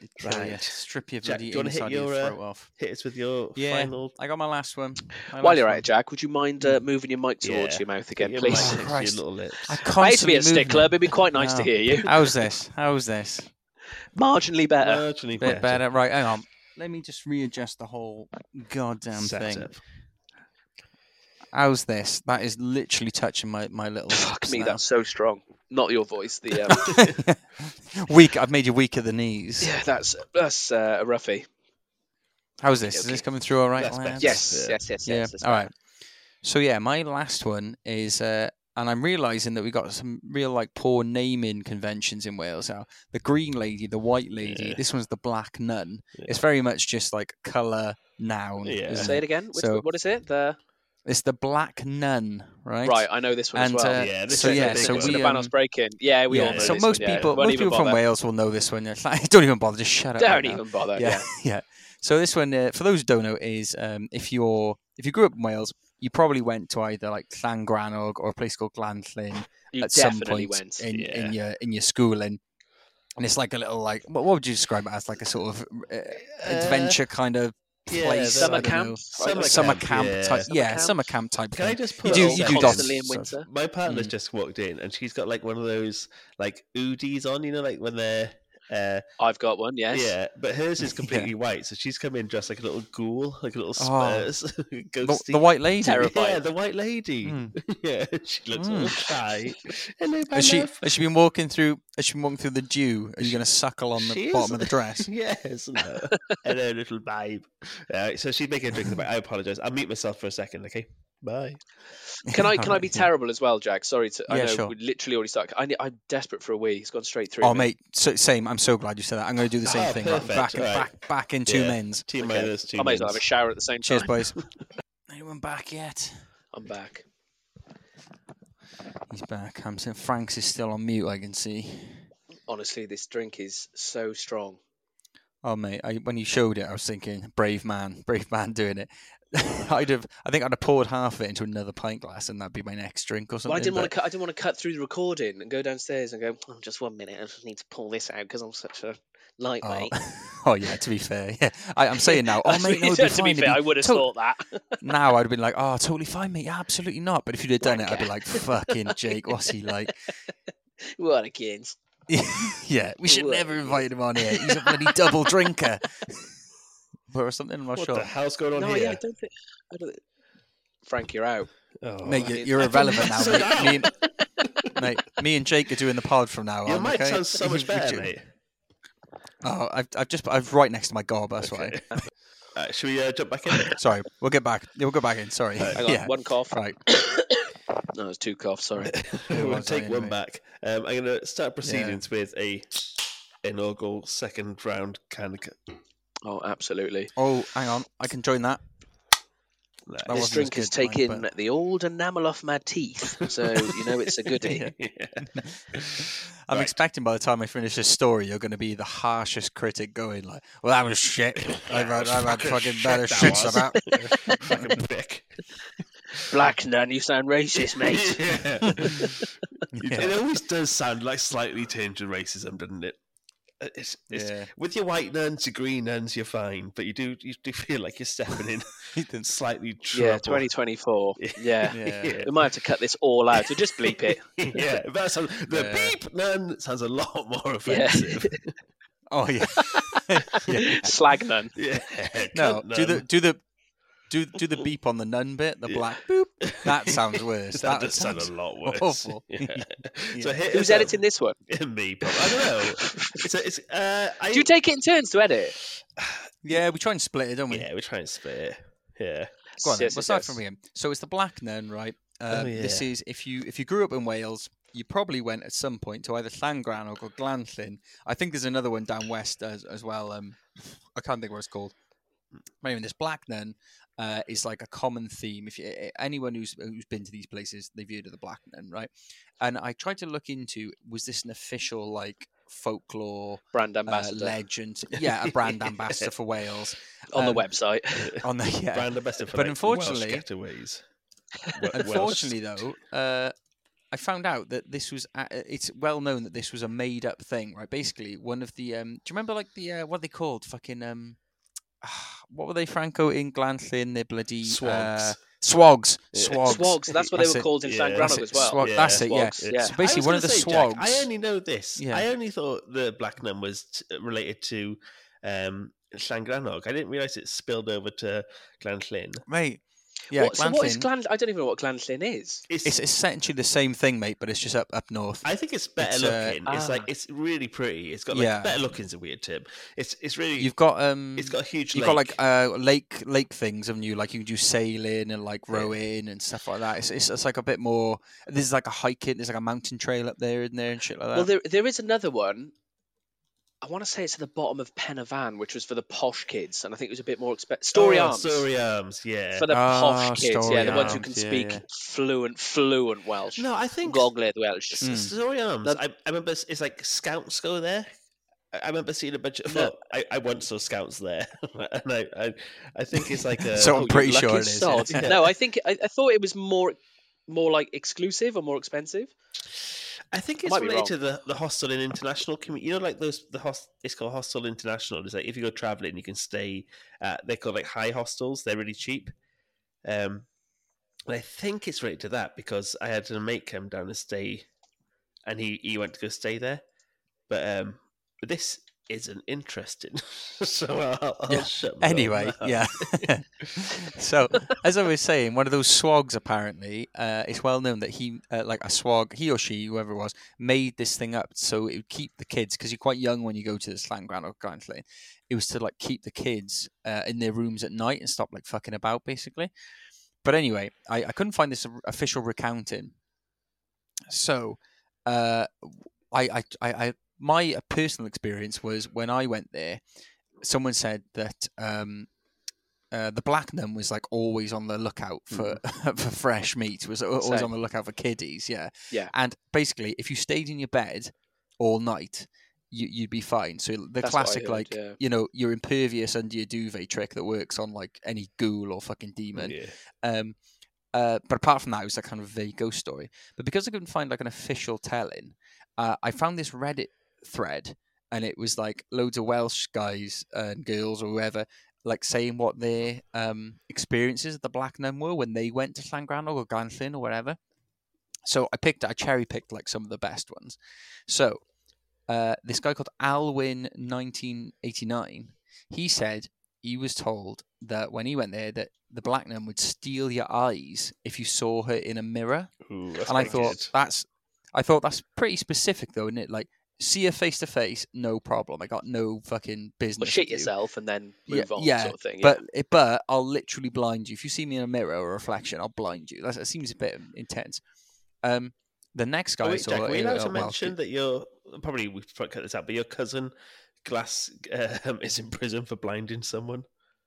Uh, yeah, Right. strip your Jack, bloody do you wanna hit inside of your your, uh, throat off. Hit us with your Yeah, final. I got my last one. My While last you're one. at it, Jack, would you mind uh, moving your mic towards Yeah. your mouth Put again, your please? mic Oh, next to Christ. your little lips. I I hate to be constantly a moving stickler, it. but it'd be quite nice to No. hear you. How's this? How's this? Marginally better. Marginally Bit better. Right, hang on. Let me just readjust the whole goddamn thing. Setup. How's this? That is literally touching my, my little Fuck lips me, now. that's so strong. Not your voice. The um, Weak. I've made you weak at the knees. yeah, that's that's uh, a roughie. How's this? Is Okay. this coming through all right, That's lads? better. Yes, Yeah. yes, yes, Yeah. yes. that's All better. right. So yeah, my last one is, uh, and I'm realizing that we got some real like poor naming conventions in Wales now. The green lady, the white lady. Yeah. This one's the black nun. Yeah. It's very much just like color noun. Yeah. Isn't Say it? it again. Which, So- what is it? The It's the black nun, right? right. I know this one And as well. uh, Yeah, this so is a yeah, big so one. we the um, Banos break-in. Yeah, we yeah, all know so this most one, yeah. people, Won't most even people from bother. Wales will know this one. It's like, don't even bother, just shut up. Don't right now. even bother. Yeah, Yeah. yeah. So this one, uh, for those who don't know, is um, if you're if you grew up in Wales, you probably went to either like Llangrannog or a place called Glanllyn You at some definitely point went. in, Yeah. in your in your schooling. And it's like a little like what, what would you describe it as? Like a sort of uh, adventure kind of yeah, place, the- Summer I don't camp? know. Summer summer camp, camp, yeah. type, Summer yeah, camp. summer camp type Can I thing. just You put do a you do second- dodge Constantly in stuff. winter. My partner's Mm. just walked in and she's got like one of those like hoodies on, you know, like when they're uh, I've got one. Yes. yeah, but hers is completely white, so she's come in dressed like a little ghoul, like a little Oh. Spurs, The, ghosty. the white lady. Terrifying. Yeah, the white lady. Mm. Yeah, she looks all Mm. shy. Hello, my Has she love. has she been walking through? Has she been walking through the dew? Are you going to suckle on the She is. bottom of the dress? Yes, no. Hello, little babe. All right, so she's making a drink of the back. I apologise. I'll mute myself for a second, okay? Bye. Can I can I be Alright. terrible as well, Jack? Sorry to. I Yeah, know sure. we literally already started. I, ne- I'm desperate for a wee. It's gone straight through. Oh, me. mate, so, same. I'm so glad you said that. I'm going to do the same Oh, thing. Right, perfect. back, Alright. back, back in two Yeah. mins. Two Okay. minus two I may as well have a minutes. shower at the same Cheers, time. boys. Anyone back yet? I'm back. He's back. I'm saying Franks is still on mute. I can see. Honestly, this drink is so strong. Oh, mate, I, when you showed it, I was thinking, brave man, brave man doing it. I'd have, I think I'd have poured half of it into another pint glass, and that'd be my next drink or something. Well, I didn't want but- to cut. I didn't want to cut through the recording and go downstairs and go. Oh, just one minute. I just need to pull this out because I'm such a Oh. lightweight. oh yeah, to be fair, yeah. I, I'm saying now. Oh mate, no, it'd be to fine. be it'd fair, be I would have to- thought that. Now I'd have been like, oh, totally fine, mate. Yeah, absolutely not. But if you'd have done it, I'd be like, fucking Jake, what's he like? What a kids. Yeah, we should What? never invite him on here. He's a bloody double drinker. Or something, I'm not What sure. the hell's going on No, here? yeah, I don't think. I don't, Frank, you're out. Oh, Mate, you're, it's- you're I irrelevant now, think- mate. Me and, mate. Me and Jake are doing the pod from now Your on. mic okay? sounds so much We better, ju- mate. Oh, I've, I've just, I've right next to my gob. That's Okay. why. Alright, should we uh, jump back in? Sorry, we'll get back. Yeah, we'll go back in. Sorry. Hang on, yeah. one cough. Right. No, it's two coughs. Sorry. It we'll was, take one anyway. back. Um, I'm going to start proceedings with a inaugural second round can. Oh, absolutely. Oh, hang on. I can join that. Nah, That This wasn't drink as has good, mine, taken but- the old enamel off my teeth, so you know it's a goodie. Yeah. yeah. I'm Right. expecting by the time I finish this story, you're going to be the harshest critic going like, well, that was shit. I've had, I've had fucking better that shits was. about. Fucking prick. Black nun, you sound racist, mate. Yeah. It always does sound like slightly tinged with racism, doesn't it? It's, it's, Yeah. With your white nuns, your green nuns, you're fine, but you do you do feel like you're stepping in slightly trouble. Yeah, twenty twenty-four. Yeah. Yeah. We might have to cut this all out, so just bleep it. yeah, that sounds, the Yeah. beep nun sounds a lot more Yeah. offensive. Oh yeah. yeah. Slag nun. Yeah, No, cunt do the nun. do the do do the beep on the nun bit, the Yeah. black boop. That sounds worse. that, That, does sound sounds a lot worse. awful. Yeah. Yeah. So hit Who's us up. editing this one? Me, probably. I don't know. It's a, it's uh. I, Do you take it in turns to edit? Yeah, we try and split it, don't we? Yeah, we're trying to split it. Yeah. Go on, then. Yes, We'll it start does. from here. So it's the Black Nun, right? Um, Oh, yeah. This is if you if you grew up in Wales, you probably went at some point to either Llangrannog or Glanllyn. I think there's another one down west as, as well. Um, I can't think what it's called. But anyway, this Black Nun uh, is like a common theme. If you, anyone who's who's been to these places, they've heard of the Black Nun, right? And I tried to look into, was this an official like folklore Brand uh, ambassador legend? Yeah, a brand ambassador for Wales on um, the website. on the yeah. Brand ambassador for But like, unfortunately- Welsh getaways. We- Welsh- Unfortunately, though, uh, I found out that this was uh, it's well known that this was a made up thing, right? Basically, one of the um, do you remember like the uh, what are they called? Fucking um, what were they, Franco, in Glanllyn? The bloody Swogs. Uh, Swogs. Yeah. Swogs. Swogs. That's what they That's were it. called in Yeah. Llangrannog That's it. as well. Swog. Yeah. That's it. Yeah. Swogs, yeah. So basically, I one was of the gonna say, Jack, Swogs. I only know this. Yeah. I only thought the Black Nun was t- related to um, Llangrannog. I didn't realise it spilled over to Glanllyn. Mate. Yeah, What, so what is Glanllyn- Glan? I don't even know what Glanllyn is. It's, It's essentially the same thing, mate, but it's just up up north. I think it's better It's, uh, looking. it's ah. like it's really pretty. It's got like Yeah. better looking is a weird term. It's it's really You've got um, it's got a huge. you've lake. got like uh lake lake things, haven't you? Like you can do sailing and like rowing and stuff like that. It's, it's it's like a bit more. There's like a hiking. There's like a mountain trail up there, isn't there, and shit like that. Well, there there is another one. I want to say it's at the bottom of Penavan, which was for the posh kids, and I think it was a bit more expensive. Story oh, Arms. Story Arms, yeah. For the Ah, posh kids, Story yeah, the ones who Arms, can yeah, speak yeah. fluent, fluent Welsh. No, I think Gogledd Welsh. Mm. S- Story Arms. That- I, I remember it's it's like scouts go there. I I remember seeing a bunch of. No. Well, I, I once saw scouts there, and I, I I think it's like a. So- I'm you pretty lucky sure it is, sod. yeah. No, I think I, I thought it was more, more like exclusive or more expensive. I think I it's might be related to wrong. the, the hostel and international community. You know, like those the host. It's called Hostel International. It's like if you go traveling, you can stay. At, they're called like high hostels. They're really cheap. Um, and I think it's related to that because I had a mate come down and stay, and he, he went to go stay there. But um, but this isn't interesting, so I'll, I'll Yeah. shut my Anyway, mouth. yeah. So, as I was saying, one of those swogs apparently, uh, it's well known that he, uh, like a swog, he or she, whoever it was, made this thing up so it would keep the kids, because you're quite young when you go to the Llangrannog or Glanllyn. It was to like keep the kids uh, in their rooms at night and stop like fucking about, basically. But anyway, I, I couldn't find this official recounting. So, uh, I, I, I, I my personal experience was when I went there, someone said that um, uh, the Black Nun was like always on the lookout for for fresh meat. Was always Same. on the lookout for kiddies. Yeah, Yeah. And basically, if you stayed in your bed all night, you, you'd be fine. So the That's what I classic, heard, like yeah. you know, you're impervious under your duvet trick that works on like any ghoul or fucking demon. Yeah. Um, uh, but apart from that, it was a kind of vague ghost story. But because I couldn't find like an official telling, uh, I found this Reddit thread, and it was like loads of Welsh guys and girls or whoever, like saying what their um, experiences of the Black Nun were when they went to Llangrannog or Glanllyn or wherever. So I picked, I cherry picked like some of the best ones. So uh, this guy called Alwyn nineteen eighty-nine, he said he was told that when he went there that the Black Nun would steal your eyes if you saw her in a mirror. Ooh, that's And I quite thought good. that's, I thought that's pretty specific though, isn't it? Like see her face to face, no problem. I got no fucking business. But shit with you. yourself and then Yeah, move on, yeah, sort of thing. But it- but I'll literally blind you if you see me in a mirror or a reflection. I'll blind you. That's, that seems a bit intense. Um, the next guy Oh, I wait, saw. Jack, were you uh, allowed to well, mention that your probably we probably cut this out, but your cousin Glass um, is in prison for blinding someone?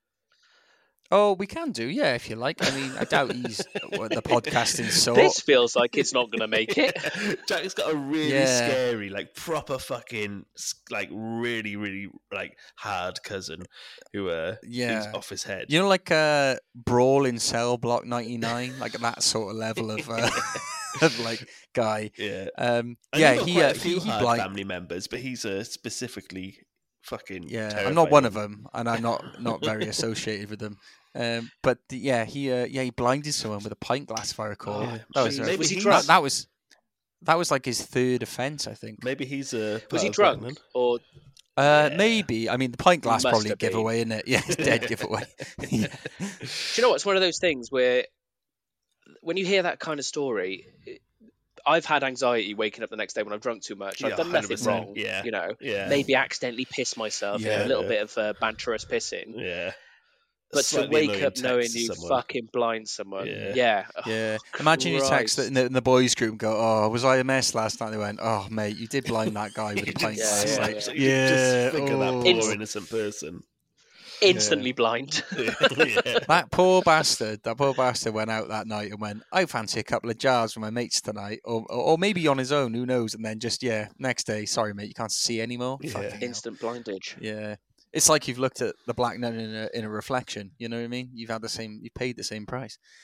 Oh, we can do, yeah, if you like. I mean, I doubt he's what the podcasting sort. This feels like it's not going to make it. Jack's got a really Yeah. scary, like proper fucking, s- like really, really like hard cousin who uh, Yeah. is off his head. You know, like uh, Brawl in Cell Block ninety-nine, like that sort of level of, uh, of like guy. Yeah, Um, And yeah, you've got he quite uh, a few he, he hard blind. family members, but he's uh, specifically fucking. Yeah, I'm not one of terrifying. them, and I'm not not very associated with them. Um, but the, yeah, he uh, yeah he blinded someone with a pint glass, if I recall. Oh, that was, maybe uh, Was he he's- drunk? that, that was that was like his third offence, I think. Maybe he's a. Was he drunk or Uh, Yeah. Maybe. I mean, the pint glass Must probably a have been. giveaway, isn't it? Yeah, it's dead giveaway. Yeah. do you know what? It's one of those things where when you hear that kind of story, it- I've had anxiety waking up the next day when I've drunk too much. I've Yeah, done nothing one hundred percent, wrong. yeah. You know, Yeah. maybe accidentally piss myself. you know, Yeah. a little bit of uh, banterous pissing. Yeah. But Slightly to wake annoying up knowing text to you someone. fucking blind someone, Yeah. yeah, Yeah. Imagine you text Christ. in the, in the boys' group and go, "Oh, was I a mess last night?" They went, "Oh, mate, you did blind that guy with a pint Yeah, glass." yeah, Like, yeah. So you yeah, just think of that oh. poor Inst- innocent person. instantly blind. yeah. That poor bastard, that poor bastard went out that night and went, I fancy a couple of jars with my mates tonight, or, or or maybe on his own, who knows? And then just, yeah, next day, sorry, mate, you can't see anymore. Yeah. Fucking hell. Instant blindage. Yeah. It's like you've looked at the Black Nun in a, in a reflection, you know what I mean? You've had the same, you paid the same price.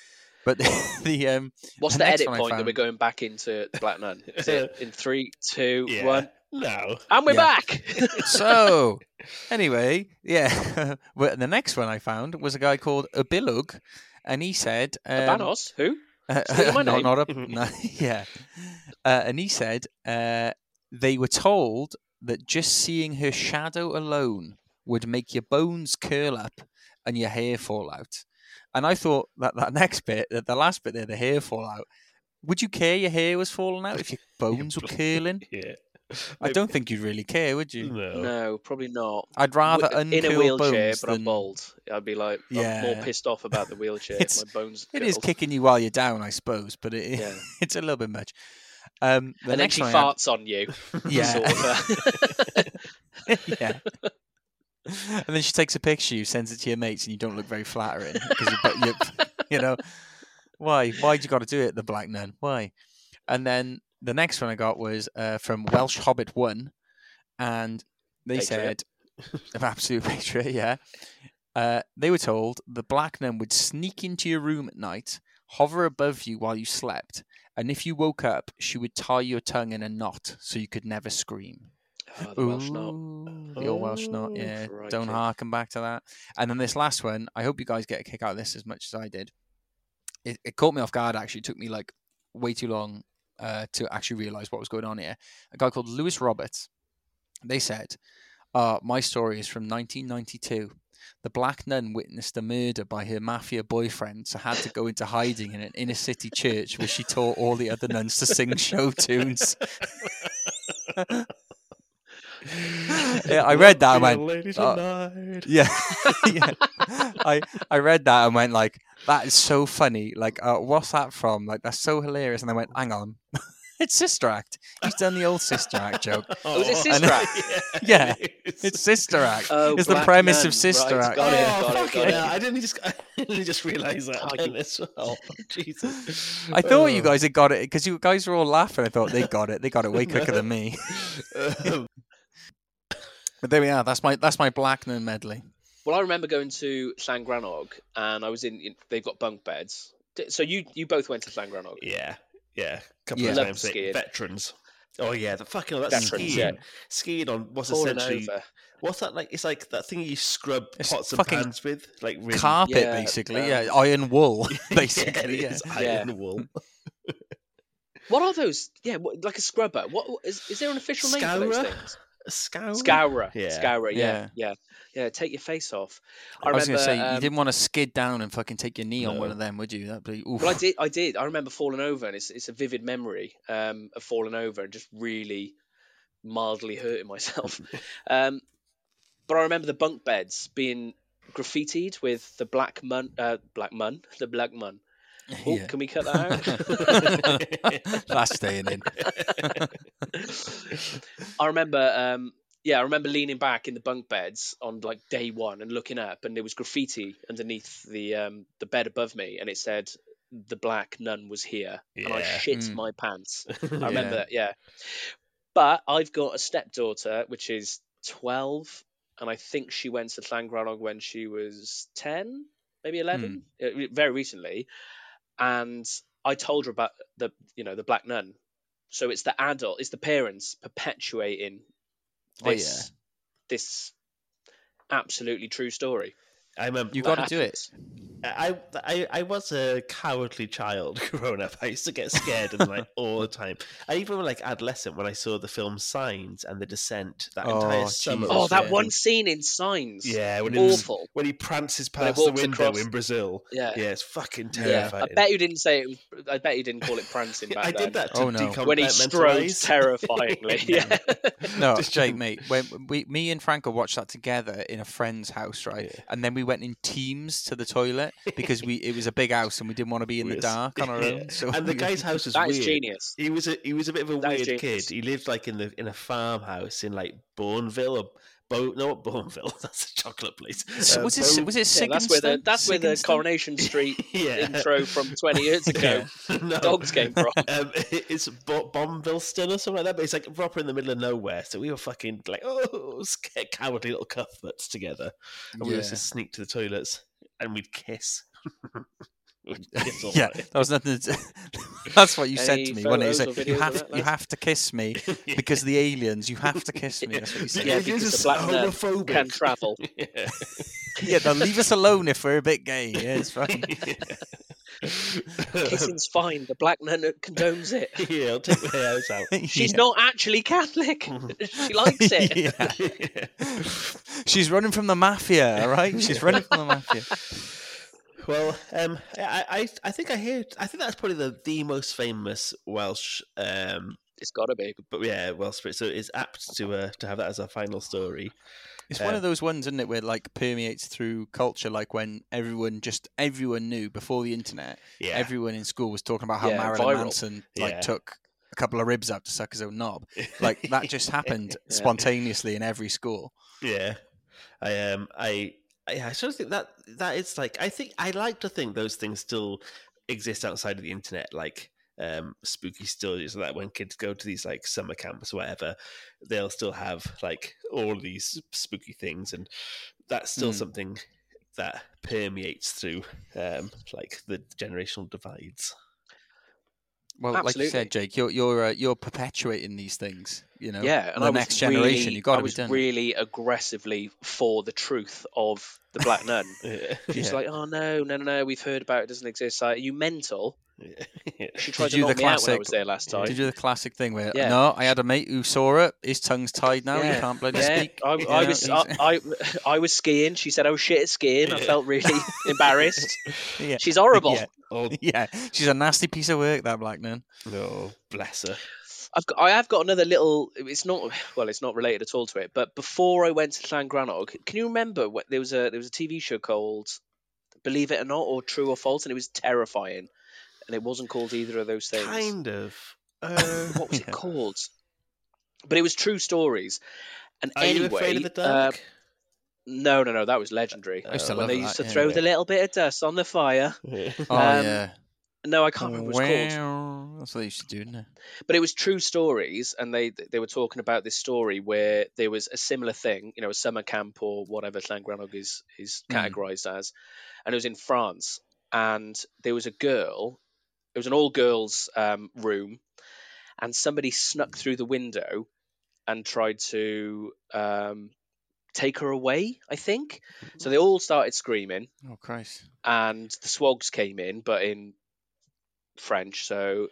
But the, the um, What's the the, next edit one I point that found- we're going back into the Black Nun? Is it in three, two, Yeah. one? No. And we're Yeah. back. So, anyway, yeah. Well, the next one I found was a guy called Abilug, and he said, um, Abanos? Who? uh, Stealing my no, name? not a, no, yeah. Uh, and he said uh, they were told that just seeing her shadow alone would make your bones curl up and your hair fall out. And I thought that that next bit, that the last bit there, the hair fall out. Would you care your hair was falling out if your bones were curling? Yeah. I don't think you'd really care, would you? No. No, probably not. I'd rather W- in a uncurl wheelchair, bones but than... I'm bald. I'd be like, I'm more Yeah. pissed off about the wheelchair. It's- My bones. It is curled. kicking you while you're down, I suppose, but it, Yeah. it's a little bit much. Um, the And then next she one I had- farts on you. Yeah. Sort of, uh, yeah. And then she takes a picture, you sends it to your mates, and you don't look very flattering because you, but you, you know, why? Why'd you got to do it, the Black Nun? Why? And then the next one I got was uh, from Welsh Hobbit One, and they Patriot. said, "Of absolute patriot, yeah." Uh, they were told the Black Nun would sneak into your room at night, hover above you while you slept, and if you woke up, she would tie your tongue in a knot so you could never scream. oh, the Welsh knot. Ooh, the old Welsh knot, Oh, yeah. crikey. Don't harken back to that. And then this last one, I hope you guys get a kick out of this as much as I did. It, it caught me off guard, actually. It took me like way too long uh, to actually realise what was going on here. A guy called Lewis Roberts. They said, uh, my story is from nineteen ninety-two. The Black Nun witnessed a murder by her mafia boyfriend, so had to go into hiding in an inner city church where she taught all the other nuns to sing show tunes. Yeah, I read that and went, Ladies "Oh." tonight. Yeah, yeah. I I read that and went like, that is so funny. Like, uh, what's that from? Like, that's so hilarious. And I went, hang on, it's Sister Act. He's done the old Sister Act joke. Oh, is it Oh, Sister Act? Yeah, it is. It's Sister Act. Oh, it's the Black premise Nun. of Sister Right, Act. got it, Yeah. got it, fuck got it. it. I didn't just I didn't just realise that Oh, then you- as well. Jesus. I thought you Oh. guys had got it because you guys were all laughing. I thought they got it. They got it way quicker than me. Um, But there we are. That's my that's my Black Nun medley. Well, I remember going to Llangrannog, and I was in. in- They've got bunk beds. D- So you you both went to Llangrannog. yeah, yeah. Couple Yeah. of Loved times. like, skiing. Veterans. Oh yeah, the fucking that's Veterans, skiing. yeah. Skiing on what's Falling essentially over. what's that like? It's like that thing you scrub It's pots and fucking pans with, like really, Carpet, Yeah, basically. um, yeah, iron wool, Yeah, basically. it Yeah, is Yeah. iron wool. What are those? Yeah, what, like a scrubber. What what- is? Is there an official name for those Scourer? things? Scourer. Scourer. Yeah. Scourer. Yeah, Yeah. yeah, yeah. Take your face off. I, I, was remember. going to say you um, didn't want to skid down and fucking take your knee on one No. of them, would you? That'd be oof. Well, I did. I did. I remember falling over, and it's it's a vivid memory um, of falling over and just really mildly hurting myself. um, but I remember the bunk beds being graffitied with the black mun, uh, black mun, the black mun. Oh, Yeah. can we cut that out? That's staying in. I remember, um, yeah, I remember leaning back in the bunk beds on like day one and looking up, and there was graffiti underneath the um, the bed above me, and it said, "The Black Nun was here," and I Yeah. shit Mm. my pants. I Yeah. remember that, yeah. But I've got a stepdaughter which is twelve, and I think she went to Llangrannog when she was ten, maybe eleven, uh, very recently. And I told her about the, you know, the Black Nun. So it's the adult, it's the parents perpetuating Oh, yeah. this, this absolutely true story. I remember. You that got to do it. happens. I, I I was a cowardly child growing up. I used to get scared and like all the time. I even like adolescent when I saw the film Signs and The Descent. That Oh, entire summer. Jesus, Oh, was that yeah. one scene in Signs. Yeah, when it was, Awful. when he prances When he past the walks window across- in Brazil. Yeah. Yeah, it's fucking Yeah, terrifying. I bet you didn't say it. Was, I bet you didn't call it prancing back I then. did that to Oh, no. decompartmentalize. When he strode terrifyingly. Yeah. No, Just- Jake, mate. When we, me and Franco watched that together in a friend's house, right? Yeah. And then we went in teams to the toilet because we it was a big house and we didn't want to be in the Weird. dark on our Yeah. own. So and the we- guy's house was That weird. is genius. He was a he was a bit of a That is weird genius. kid. He lived like in the in a farmhouse in like Bourneville or Bo no not Bourneville. That's a chocolate place. So Uh, was it Bo- was it Yeah, that's where the Sigenston? that's where the Sigenston? Coronation Street yeah. intro from twenty years ago Yeah. No. dogs came from. Um, it- it's Bo- Bombillston or something like that, but it's like proper in the middle of nowhere. So we were fucking like, oh, scared, cowardly little cuthberts together, and we Yeah. used to sneak to the toilets and we'd kiss. It's all Yeah, right. that was nothing. To, that's what you said Any to me, wasn't it? You, photos said, or you videos have of that, you lads? have to kiss me because the aliens. You have to kiss me. That's what you said. Yeah, It because is the black nun homophobic. can travel. Yeah. Yeah, they'll leave us alone if we're a bit gay. Yeah, it's fine. Kissing's fine. The black nun condones it. Yeah, I'll take my house out. She's Yeah. not actually Catholic. She likes it. Yeah. She's running from the mafia. All right, she's running from the mafia. Well, um, I, I, I think I hear. I think that's probably the, the most famous Welsh. Um, It's got to be. but yeah, Welsh spirit. So it's apt to uh, to have that as our final story. It's one Um, of those ones, isn't it, where like permeates through culture, like when everyone just everyone knew before the internet. Yeah, Everyone in school was talking about how Yeah, Marilyn viral. Manson like Yeah. took a couple of ribs out to suck his own knob. Like that just happened Yeah. spontaneously in every school. yeah. I um, I, I, I sort of think that that is like. I think I like to think those things still exist outside of the internet, like. Um, spooky stories that when kids go to these like summer camps or whatever, they'll still have like all of these spooky things, and that's still Mm. something that permeates through um, like the generational divides. Well, like you Absolutely. said, Jake, you're you're uh, you're perpetuating these things. You know, Yeah, and the I was next generation. really, You got I to be was done. really aggressively for the truth of the black nun. Yeah. She's Yeah. like, "Oh no, no, no, no! We've heard about it. It doesn't exist." Like, are you mental? Yeah. She tried Did to you do knock the me out when I classic- was there last time. Did you do the classic thing where Yeah. no, I had a mate who saw it. His tongue's tied now. Yeah. He can't bloody Yeah, speak. I, You I know, was he's- I, I, I was skiing. She said I was shit at skiing. I Yeah. felt really embarrassed. yeah. She's horrible. Yeah. Oh Yeah, she's a nasty piece of work, that black nun. no, bless her. I've got, I have got another little. It's not well. It's not related at all to it. But before I went to Llangrannog, can you remember what there was a there was a T V show called Believe It or Not or True or False, and it was terrifying, and it wasn't called either of those things. Kind of. Uh, What was Yeah. it called? But it was true stories. And are anyway, you afraid of the uh, dark? no, no, no, that was legendary. I used to Uh, when love they that, used to yeah. throw the little bit of dust on the fire. Yeah. Oh Um, yeah, No, I can't remember what it's called. Wow. That's what they used to do, didn't it? But it was true stories, and they they were talking about this story where there was a similar thing, you know, a summer camp or whatever Llangrannog is is Mm. categorized as, and it was in France, and there was a girl. It was an all girls um, room, and somebody snuck through the window and tried to um, take her away. I think so. They all started screaming, Oh Christ! and the swogs came in, but in French, so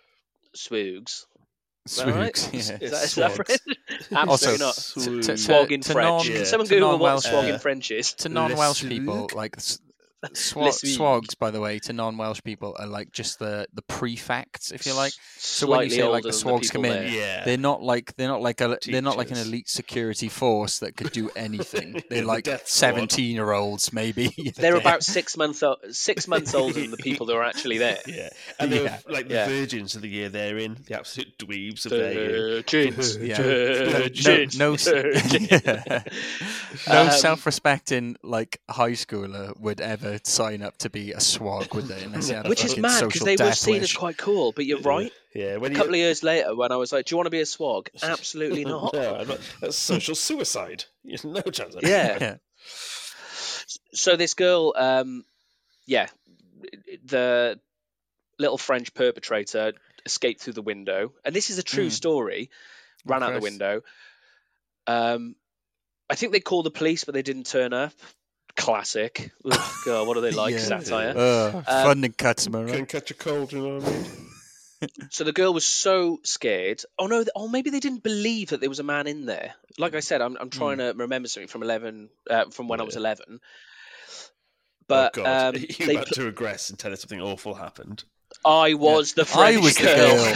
swoogs. that right? Swoogs, yeah. Is that, is that Swogs. French? Absolutely Also, not. to, to, Swog in to French. non- Yeah. Someone to Google what non-Welsh, swog uh, in French is. to non-Welsh Le people, Swoog? like s- Le swag, Swoog. swags, by the way, to non-Welsh people are like just the the prefects, if you like. So when you Slightly say like older the than swags people come in, there. Yeah. they're not like they're not like a they're not like an Teachers. elite security force that could do anything. The They're like death squad. seventeen-year-olds, maybe. They're about six months o- six months older than the people that are actually there. Yeah. And they Yeah. were like the Yeah. virgins of the year they're in, the absolute dweebs of their year. Virgins. Yeah. Virgins. no, no, Virgins. yeah. no Um, self-respecting like high schooler would ever sign up to be a swag, would they? Unless they had a Which is fucking mad because social they were death seen as wish. quite cool. But you're right. Yeah. When A you couple of years later, when I was like, "Do you want to be a swag?" Absolutely not. No, I'm not. That's social suicide. There's no chance of Yeah. Yeah. So this girl, um, yeah, the little French perpetrator escaped through the window, and this is a true Mm. story. Ran out the Christ. window. Um, I think they called the police, but they didn't turn up. Classic. Ugh, God, what are they like? Yeah. Satire. Uh, Um, fun and cuts, am I right? Can catch a cold, you know what I mean? So the girl was so scared. Oh no! th- Oh, maybe they didn't believe that there was a man in there. Like I said, I'm I'm trying to remember something from eleven, uh, from when I was Yeah. eleven. But oh God, um, you're they about put- to regress and tell us something awful happened. I was the I French was the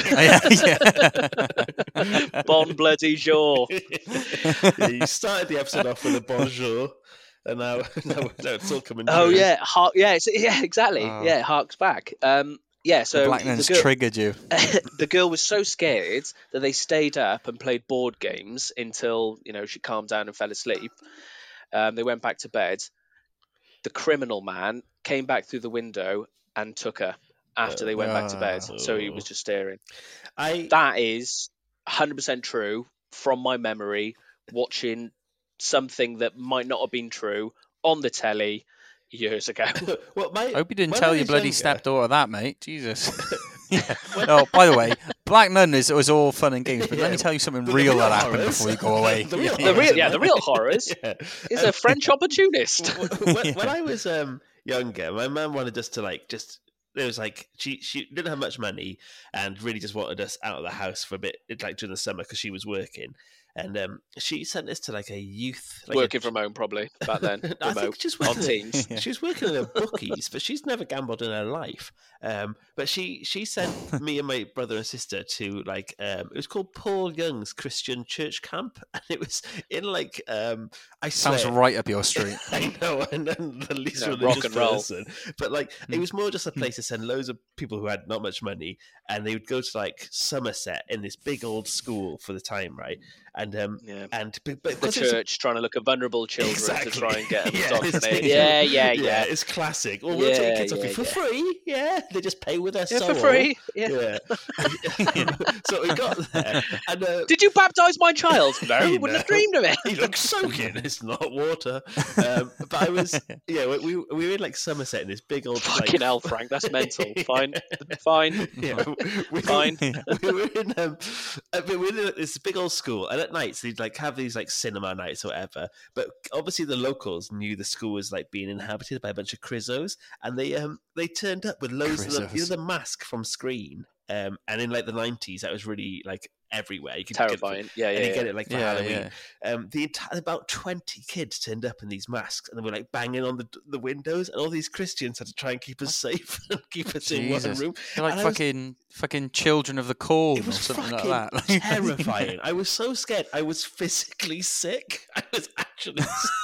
girl. girl. Yeah. Bon bloody jour. Yeah, you started the episode off with a bonjour, and now, now, now it's all coming. Oh true. yeah, har- yeah, it's, yeah, exactly. Oh. Yeah, harks back. Um, yeah, The so black the man's girl, triggered you. the girl was so scared that they stayed up and played board games until you know she calmed down and fell asleep. Um, they went back to bed. The criminal man came back through the window and took her after they went back to bed. So he was just staring. I That is one hundred percent true from my memory. Watching something that might not have been true on the telly years ago. well, my, I hope you didn't when tell I your was bloody younger- stepdaughter that, mate. Jesus. yeah. Oh, by the way, Black Nun is was all fun and games, but let Yeah. me tell you something But the real real that happened horrors- before you go away. the real The horrors real, in yeah, there. the real horrors Yeah. is a French opportunist. when, when I was um, younger, my mum wanted us to like just. It was like she she didn't have much money and really just wanted us out of the house for a bit, like during the summer because she was working, and um, she sent us to like a youth like Working a, from home, probably back then. I Remote think she's on working. Teams. Yeah. She was working in a bookies, but she's never gambled in her life. Um, but she she sent me and my brother and sister to like um, it was called Paul Young's Christian Church Camp, and it was in like um, I swear, Sounds right up your street. I know, and then the least Yeah, religious rock and roll. person. But like, it was more just a place to send loads of people who had not much money, and they would go to like Somerset in this big old school for the time, right? And um, Yeah. and but, but The 'cause it's- church trying to look at vulnerable children Exactly. to try and get them Yeah, indoctrinated. it's- Yeah, yeah, yeah. it's classic. Well, we'll take Yeah, kids off you yeah, for yeah. free. Yeah, they just pay with their Yeah, soul. for free. Yeah. Yeah. So we got there, and uh, Did you baptise my child? No, You wouldn't have know. dreamed of it. he looks soaking. It's not water. Um, but I was, yeah, we, we we were in like Somerset in this big old Fucking like, hell, Frank. That's mental. Fine, fine. Yeah, we, Fine. We were in um, uh, we were in this big old school, and at nights they'd like have these like cinema nights or whatever. But obviously the locals knew the school was like being inhabited by a bunch of crizzos, and they um they turned up with loads of the, you know, Crizzos. the mask from Screen. Um, and in like the nineties, that was really like everywhere. You could get it for- Terrifying. Yeah, and yeah. you get yeah. it like for Yeah, Halloween. Um, the entire about twenty kids turned up in these masks, and they were like banging on the the windows, and all these Christians had to try and keep us safe and keep us in one Jesus. room. You're like And I was- fucking fucking children of the corn It or was something like fucking that. terrifying. I was so scared. I was physically sick. I was actually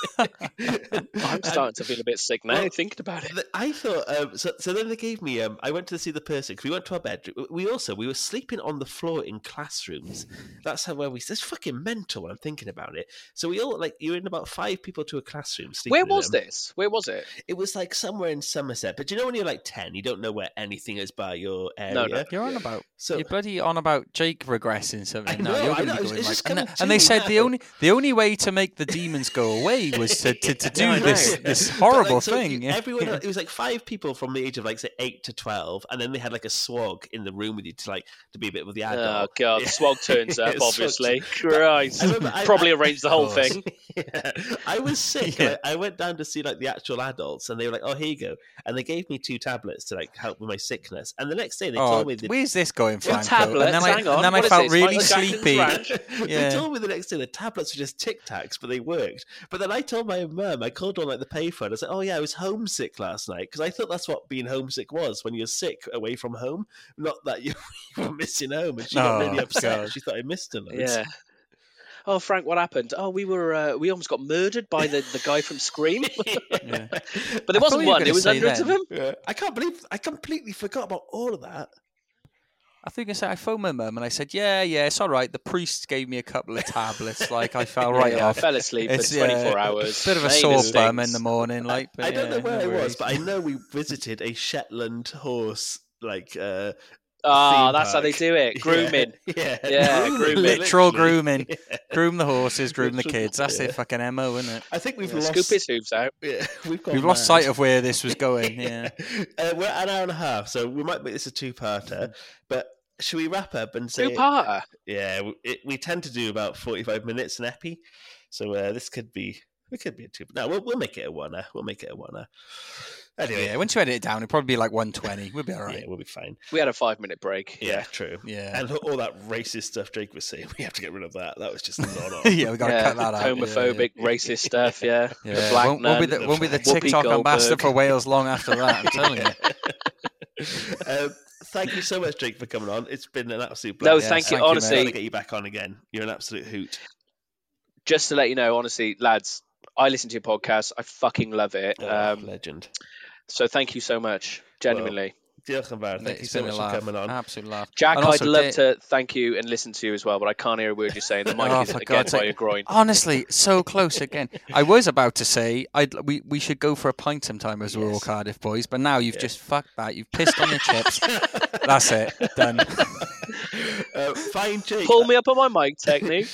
sick. I'm starting to feel a bit sick now Well, thinking about it. Th- I thought um, so. So then they gave me. Um, I went to see the person because we went to our bedroom. We also we were sleeping on the floor in classrooms. That's how where we. That's fucking mental when I'm thinking about it. So we all like you're in about five people to a classroom. Sleeping Where in was them. this? Where was it? It was like somewhere in Somerset. But do you know when you're like ten, you don't know where anything is by your area. No, no. You're on about So you're bloody on about Jake regressing something. I No, know, you're I going know, to be it's going just like, and, coming th- to and they me said the now. only the only way to make the demons go away was to to, to do Yeah, I this know. this But, horrible like, so thing. you- Everyone, it was like five people from the age of like say eight to twelve, and then they had like a swag in the room with you to like to be a bit with the Oh adult. god, Yeah. Swag turns up. Yeah, Swag Obviously, turns- Christ. I remember I- Probably I- arranged the whole Of course. thing. Yeah. I was sick. Yeah. and I, I went down to see like the actual adults, and they were like, "Oh, here you go," and they gave me two tablets to like help with my sickness. And the next day they Oh, told me that where's this going, Well, Franco? tablets, and then I, hang on, and then I what is felt this, really Michael Jackson's sleepy. Ranch? Yeah. They told me the next day the tablets were just Tic Tacs, but they worked. But then I told my mum, I called on like the payphone. I said, "Oh yeah, I was homesick last night," because I thought that's what being homesick was when you're sick away from home, not that you were missing home. And she got Oh, really upset. God. She thought I missed her. Loads. Yeah. Oh, Frank, what happened? Oh, we were uh, we almost got murdered by the, the guy from Scream. Yeah. But I there wasn't thought you were one. gonna There was say hundreds then. of them. Yeah. I can't believe I completely forgot about all of that. I think I said I phoned my mum and I said, "Yeah, yeah, it's all right. The priest gave me a couple of tablets. Like I fell right yeah, off. I fell asleep It's, for twenty-four yeah, hours. Bit of a Ain't sore it bum in stinks. the morning. Like, but I don't know yeah, where no I was, worries. but I know we visited a Shetland horse like uh Ah, theme that's how they park. do it. Grooming. Yeah, Yeah, grooming. Literal literally. grooming. Yeah. Groom the horses, groom the Literally, kids. That's yeah. their fucking M O, isn't it? I think we've Yeah, lost. scoop his hooves out. Yeah, we've gone We've lost mad. sight of where this was going. Yeah. uh, we're at an hour and a half, so we might make this a two-parter. But should we wrap up and say? Two-parter. Yeah, we, it, we tend to do about forty-five minutes an epi, so uh, this could be it could be a two. No, we'll we'll make it a one. We'll make it a one. Anyway, Yeah. Once you edit it down, it'll probably be like one twenty. We'll be all yeah, right. we'll be fine. We had a five-minute break. Yeah, true. Yeah. And all that racist stuff Jake was saying, we have to get rid of that. That was just not on. Yeah, we got to Yeah, cut that out. Yeah, homophobic, racist stuff. Yeah, Yeah. the Yeah. black Won't, won't be nun, the, won't be the Whoopi TikTok ambassador Goldberg. for Wales long after that. I'm telling you. um, thank you so much, Jake, for coming on. It's been an absolute No, blast. Yes, thank you. thank you, Honestly, Got to get you back on again. You're an absolute hoot. just to let you know, honestly, lads, I listen to your podcast. I fucking love it. Oh, Um, legend. so thank you so much, genuinely. Diolch yn fawr. Thank you It's so been much a for laugh. coming on. Absolute laugh. Jack, And I'd also, love Dave- to thank you and listen to you as well, but I can't hear a word you're saying. The mic Oh, is for again God's by sake. your groin. Honestly, so close again. I was about to say I'd we, we should go for a pint sometime as we're all Yes. Cardiff boys, but now you've Yeah. just fucked that. You've pissed on the chips. That's it. Done. uh, find Jake. Pull me up on my mic technique.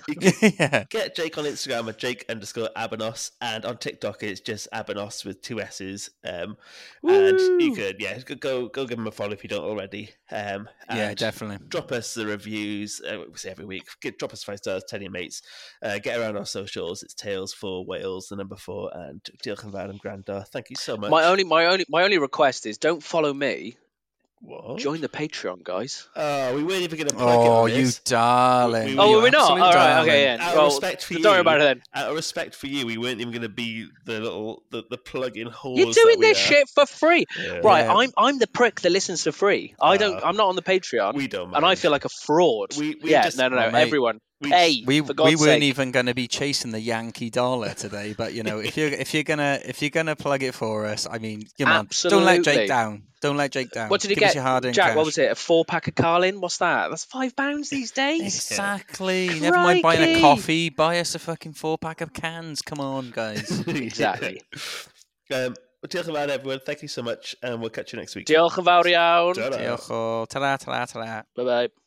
You can yeah. get Jake on Instagram at Jake underscore Abanos, and on TikTok it's just Abanos with two S's. Um, and you could, yeah, go go give him a follow if you don't already. Um, Yeah, and definitely. Drop us the reviews. Uh, we say every week. Get, drop us five stars. Tell your mates. Uh, get around our socials. It's Tales for Wales, the number four, and Diolch yn fawr am gwrando. Thank you so much. My only, my only, my only request is don't follow me. What? Join the Patreon, guys. Oh, we weren't even going to plug it Oh, on you this. darling. We- we- Oh, You were we not? absolute All right, darling. okay, yeah. Out of Well, respect for so you, don't worry about it then. Out of respect for you, we weren't even going to be the little the, the plug-in holes. You're that doing we this are. shit for free, Yeah. right? Yeah. I'm I'm the prick that listens for free. I don't. Uh, I'm not on the Patreon, We don't mind. and I feel like a fraud. We- we yeah, just- no, no, no. Oh, mate. Everyone, We pay We for we God's weren't sake. even going to be chasing the Yankee dollar today, but you know, if you're if you're gonna if you're gonna plug it for us, I mean, come on, don't let Absolutely. Jake down. Don't let Jake down. What did you Give get, us your hard-earned Jack? cash. What was it? A four pack of Carlin? What's that? That's five pounds these days. Exactly. Never mind buying a Crikey. coffee. Buy us a fucking four pack of cans. Come on, guys. Exactly. um, well, diolch yn fawr, everyone. Thank you so much, and we'll catch you next week. Diolch yn fawr iawn. Ta-ra. Diolch o. Ta-ra, ta-ra, ta-ra. Bye bye.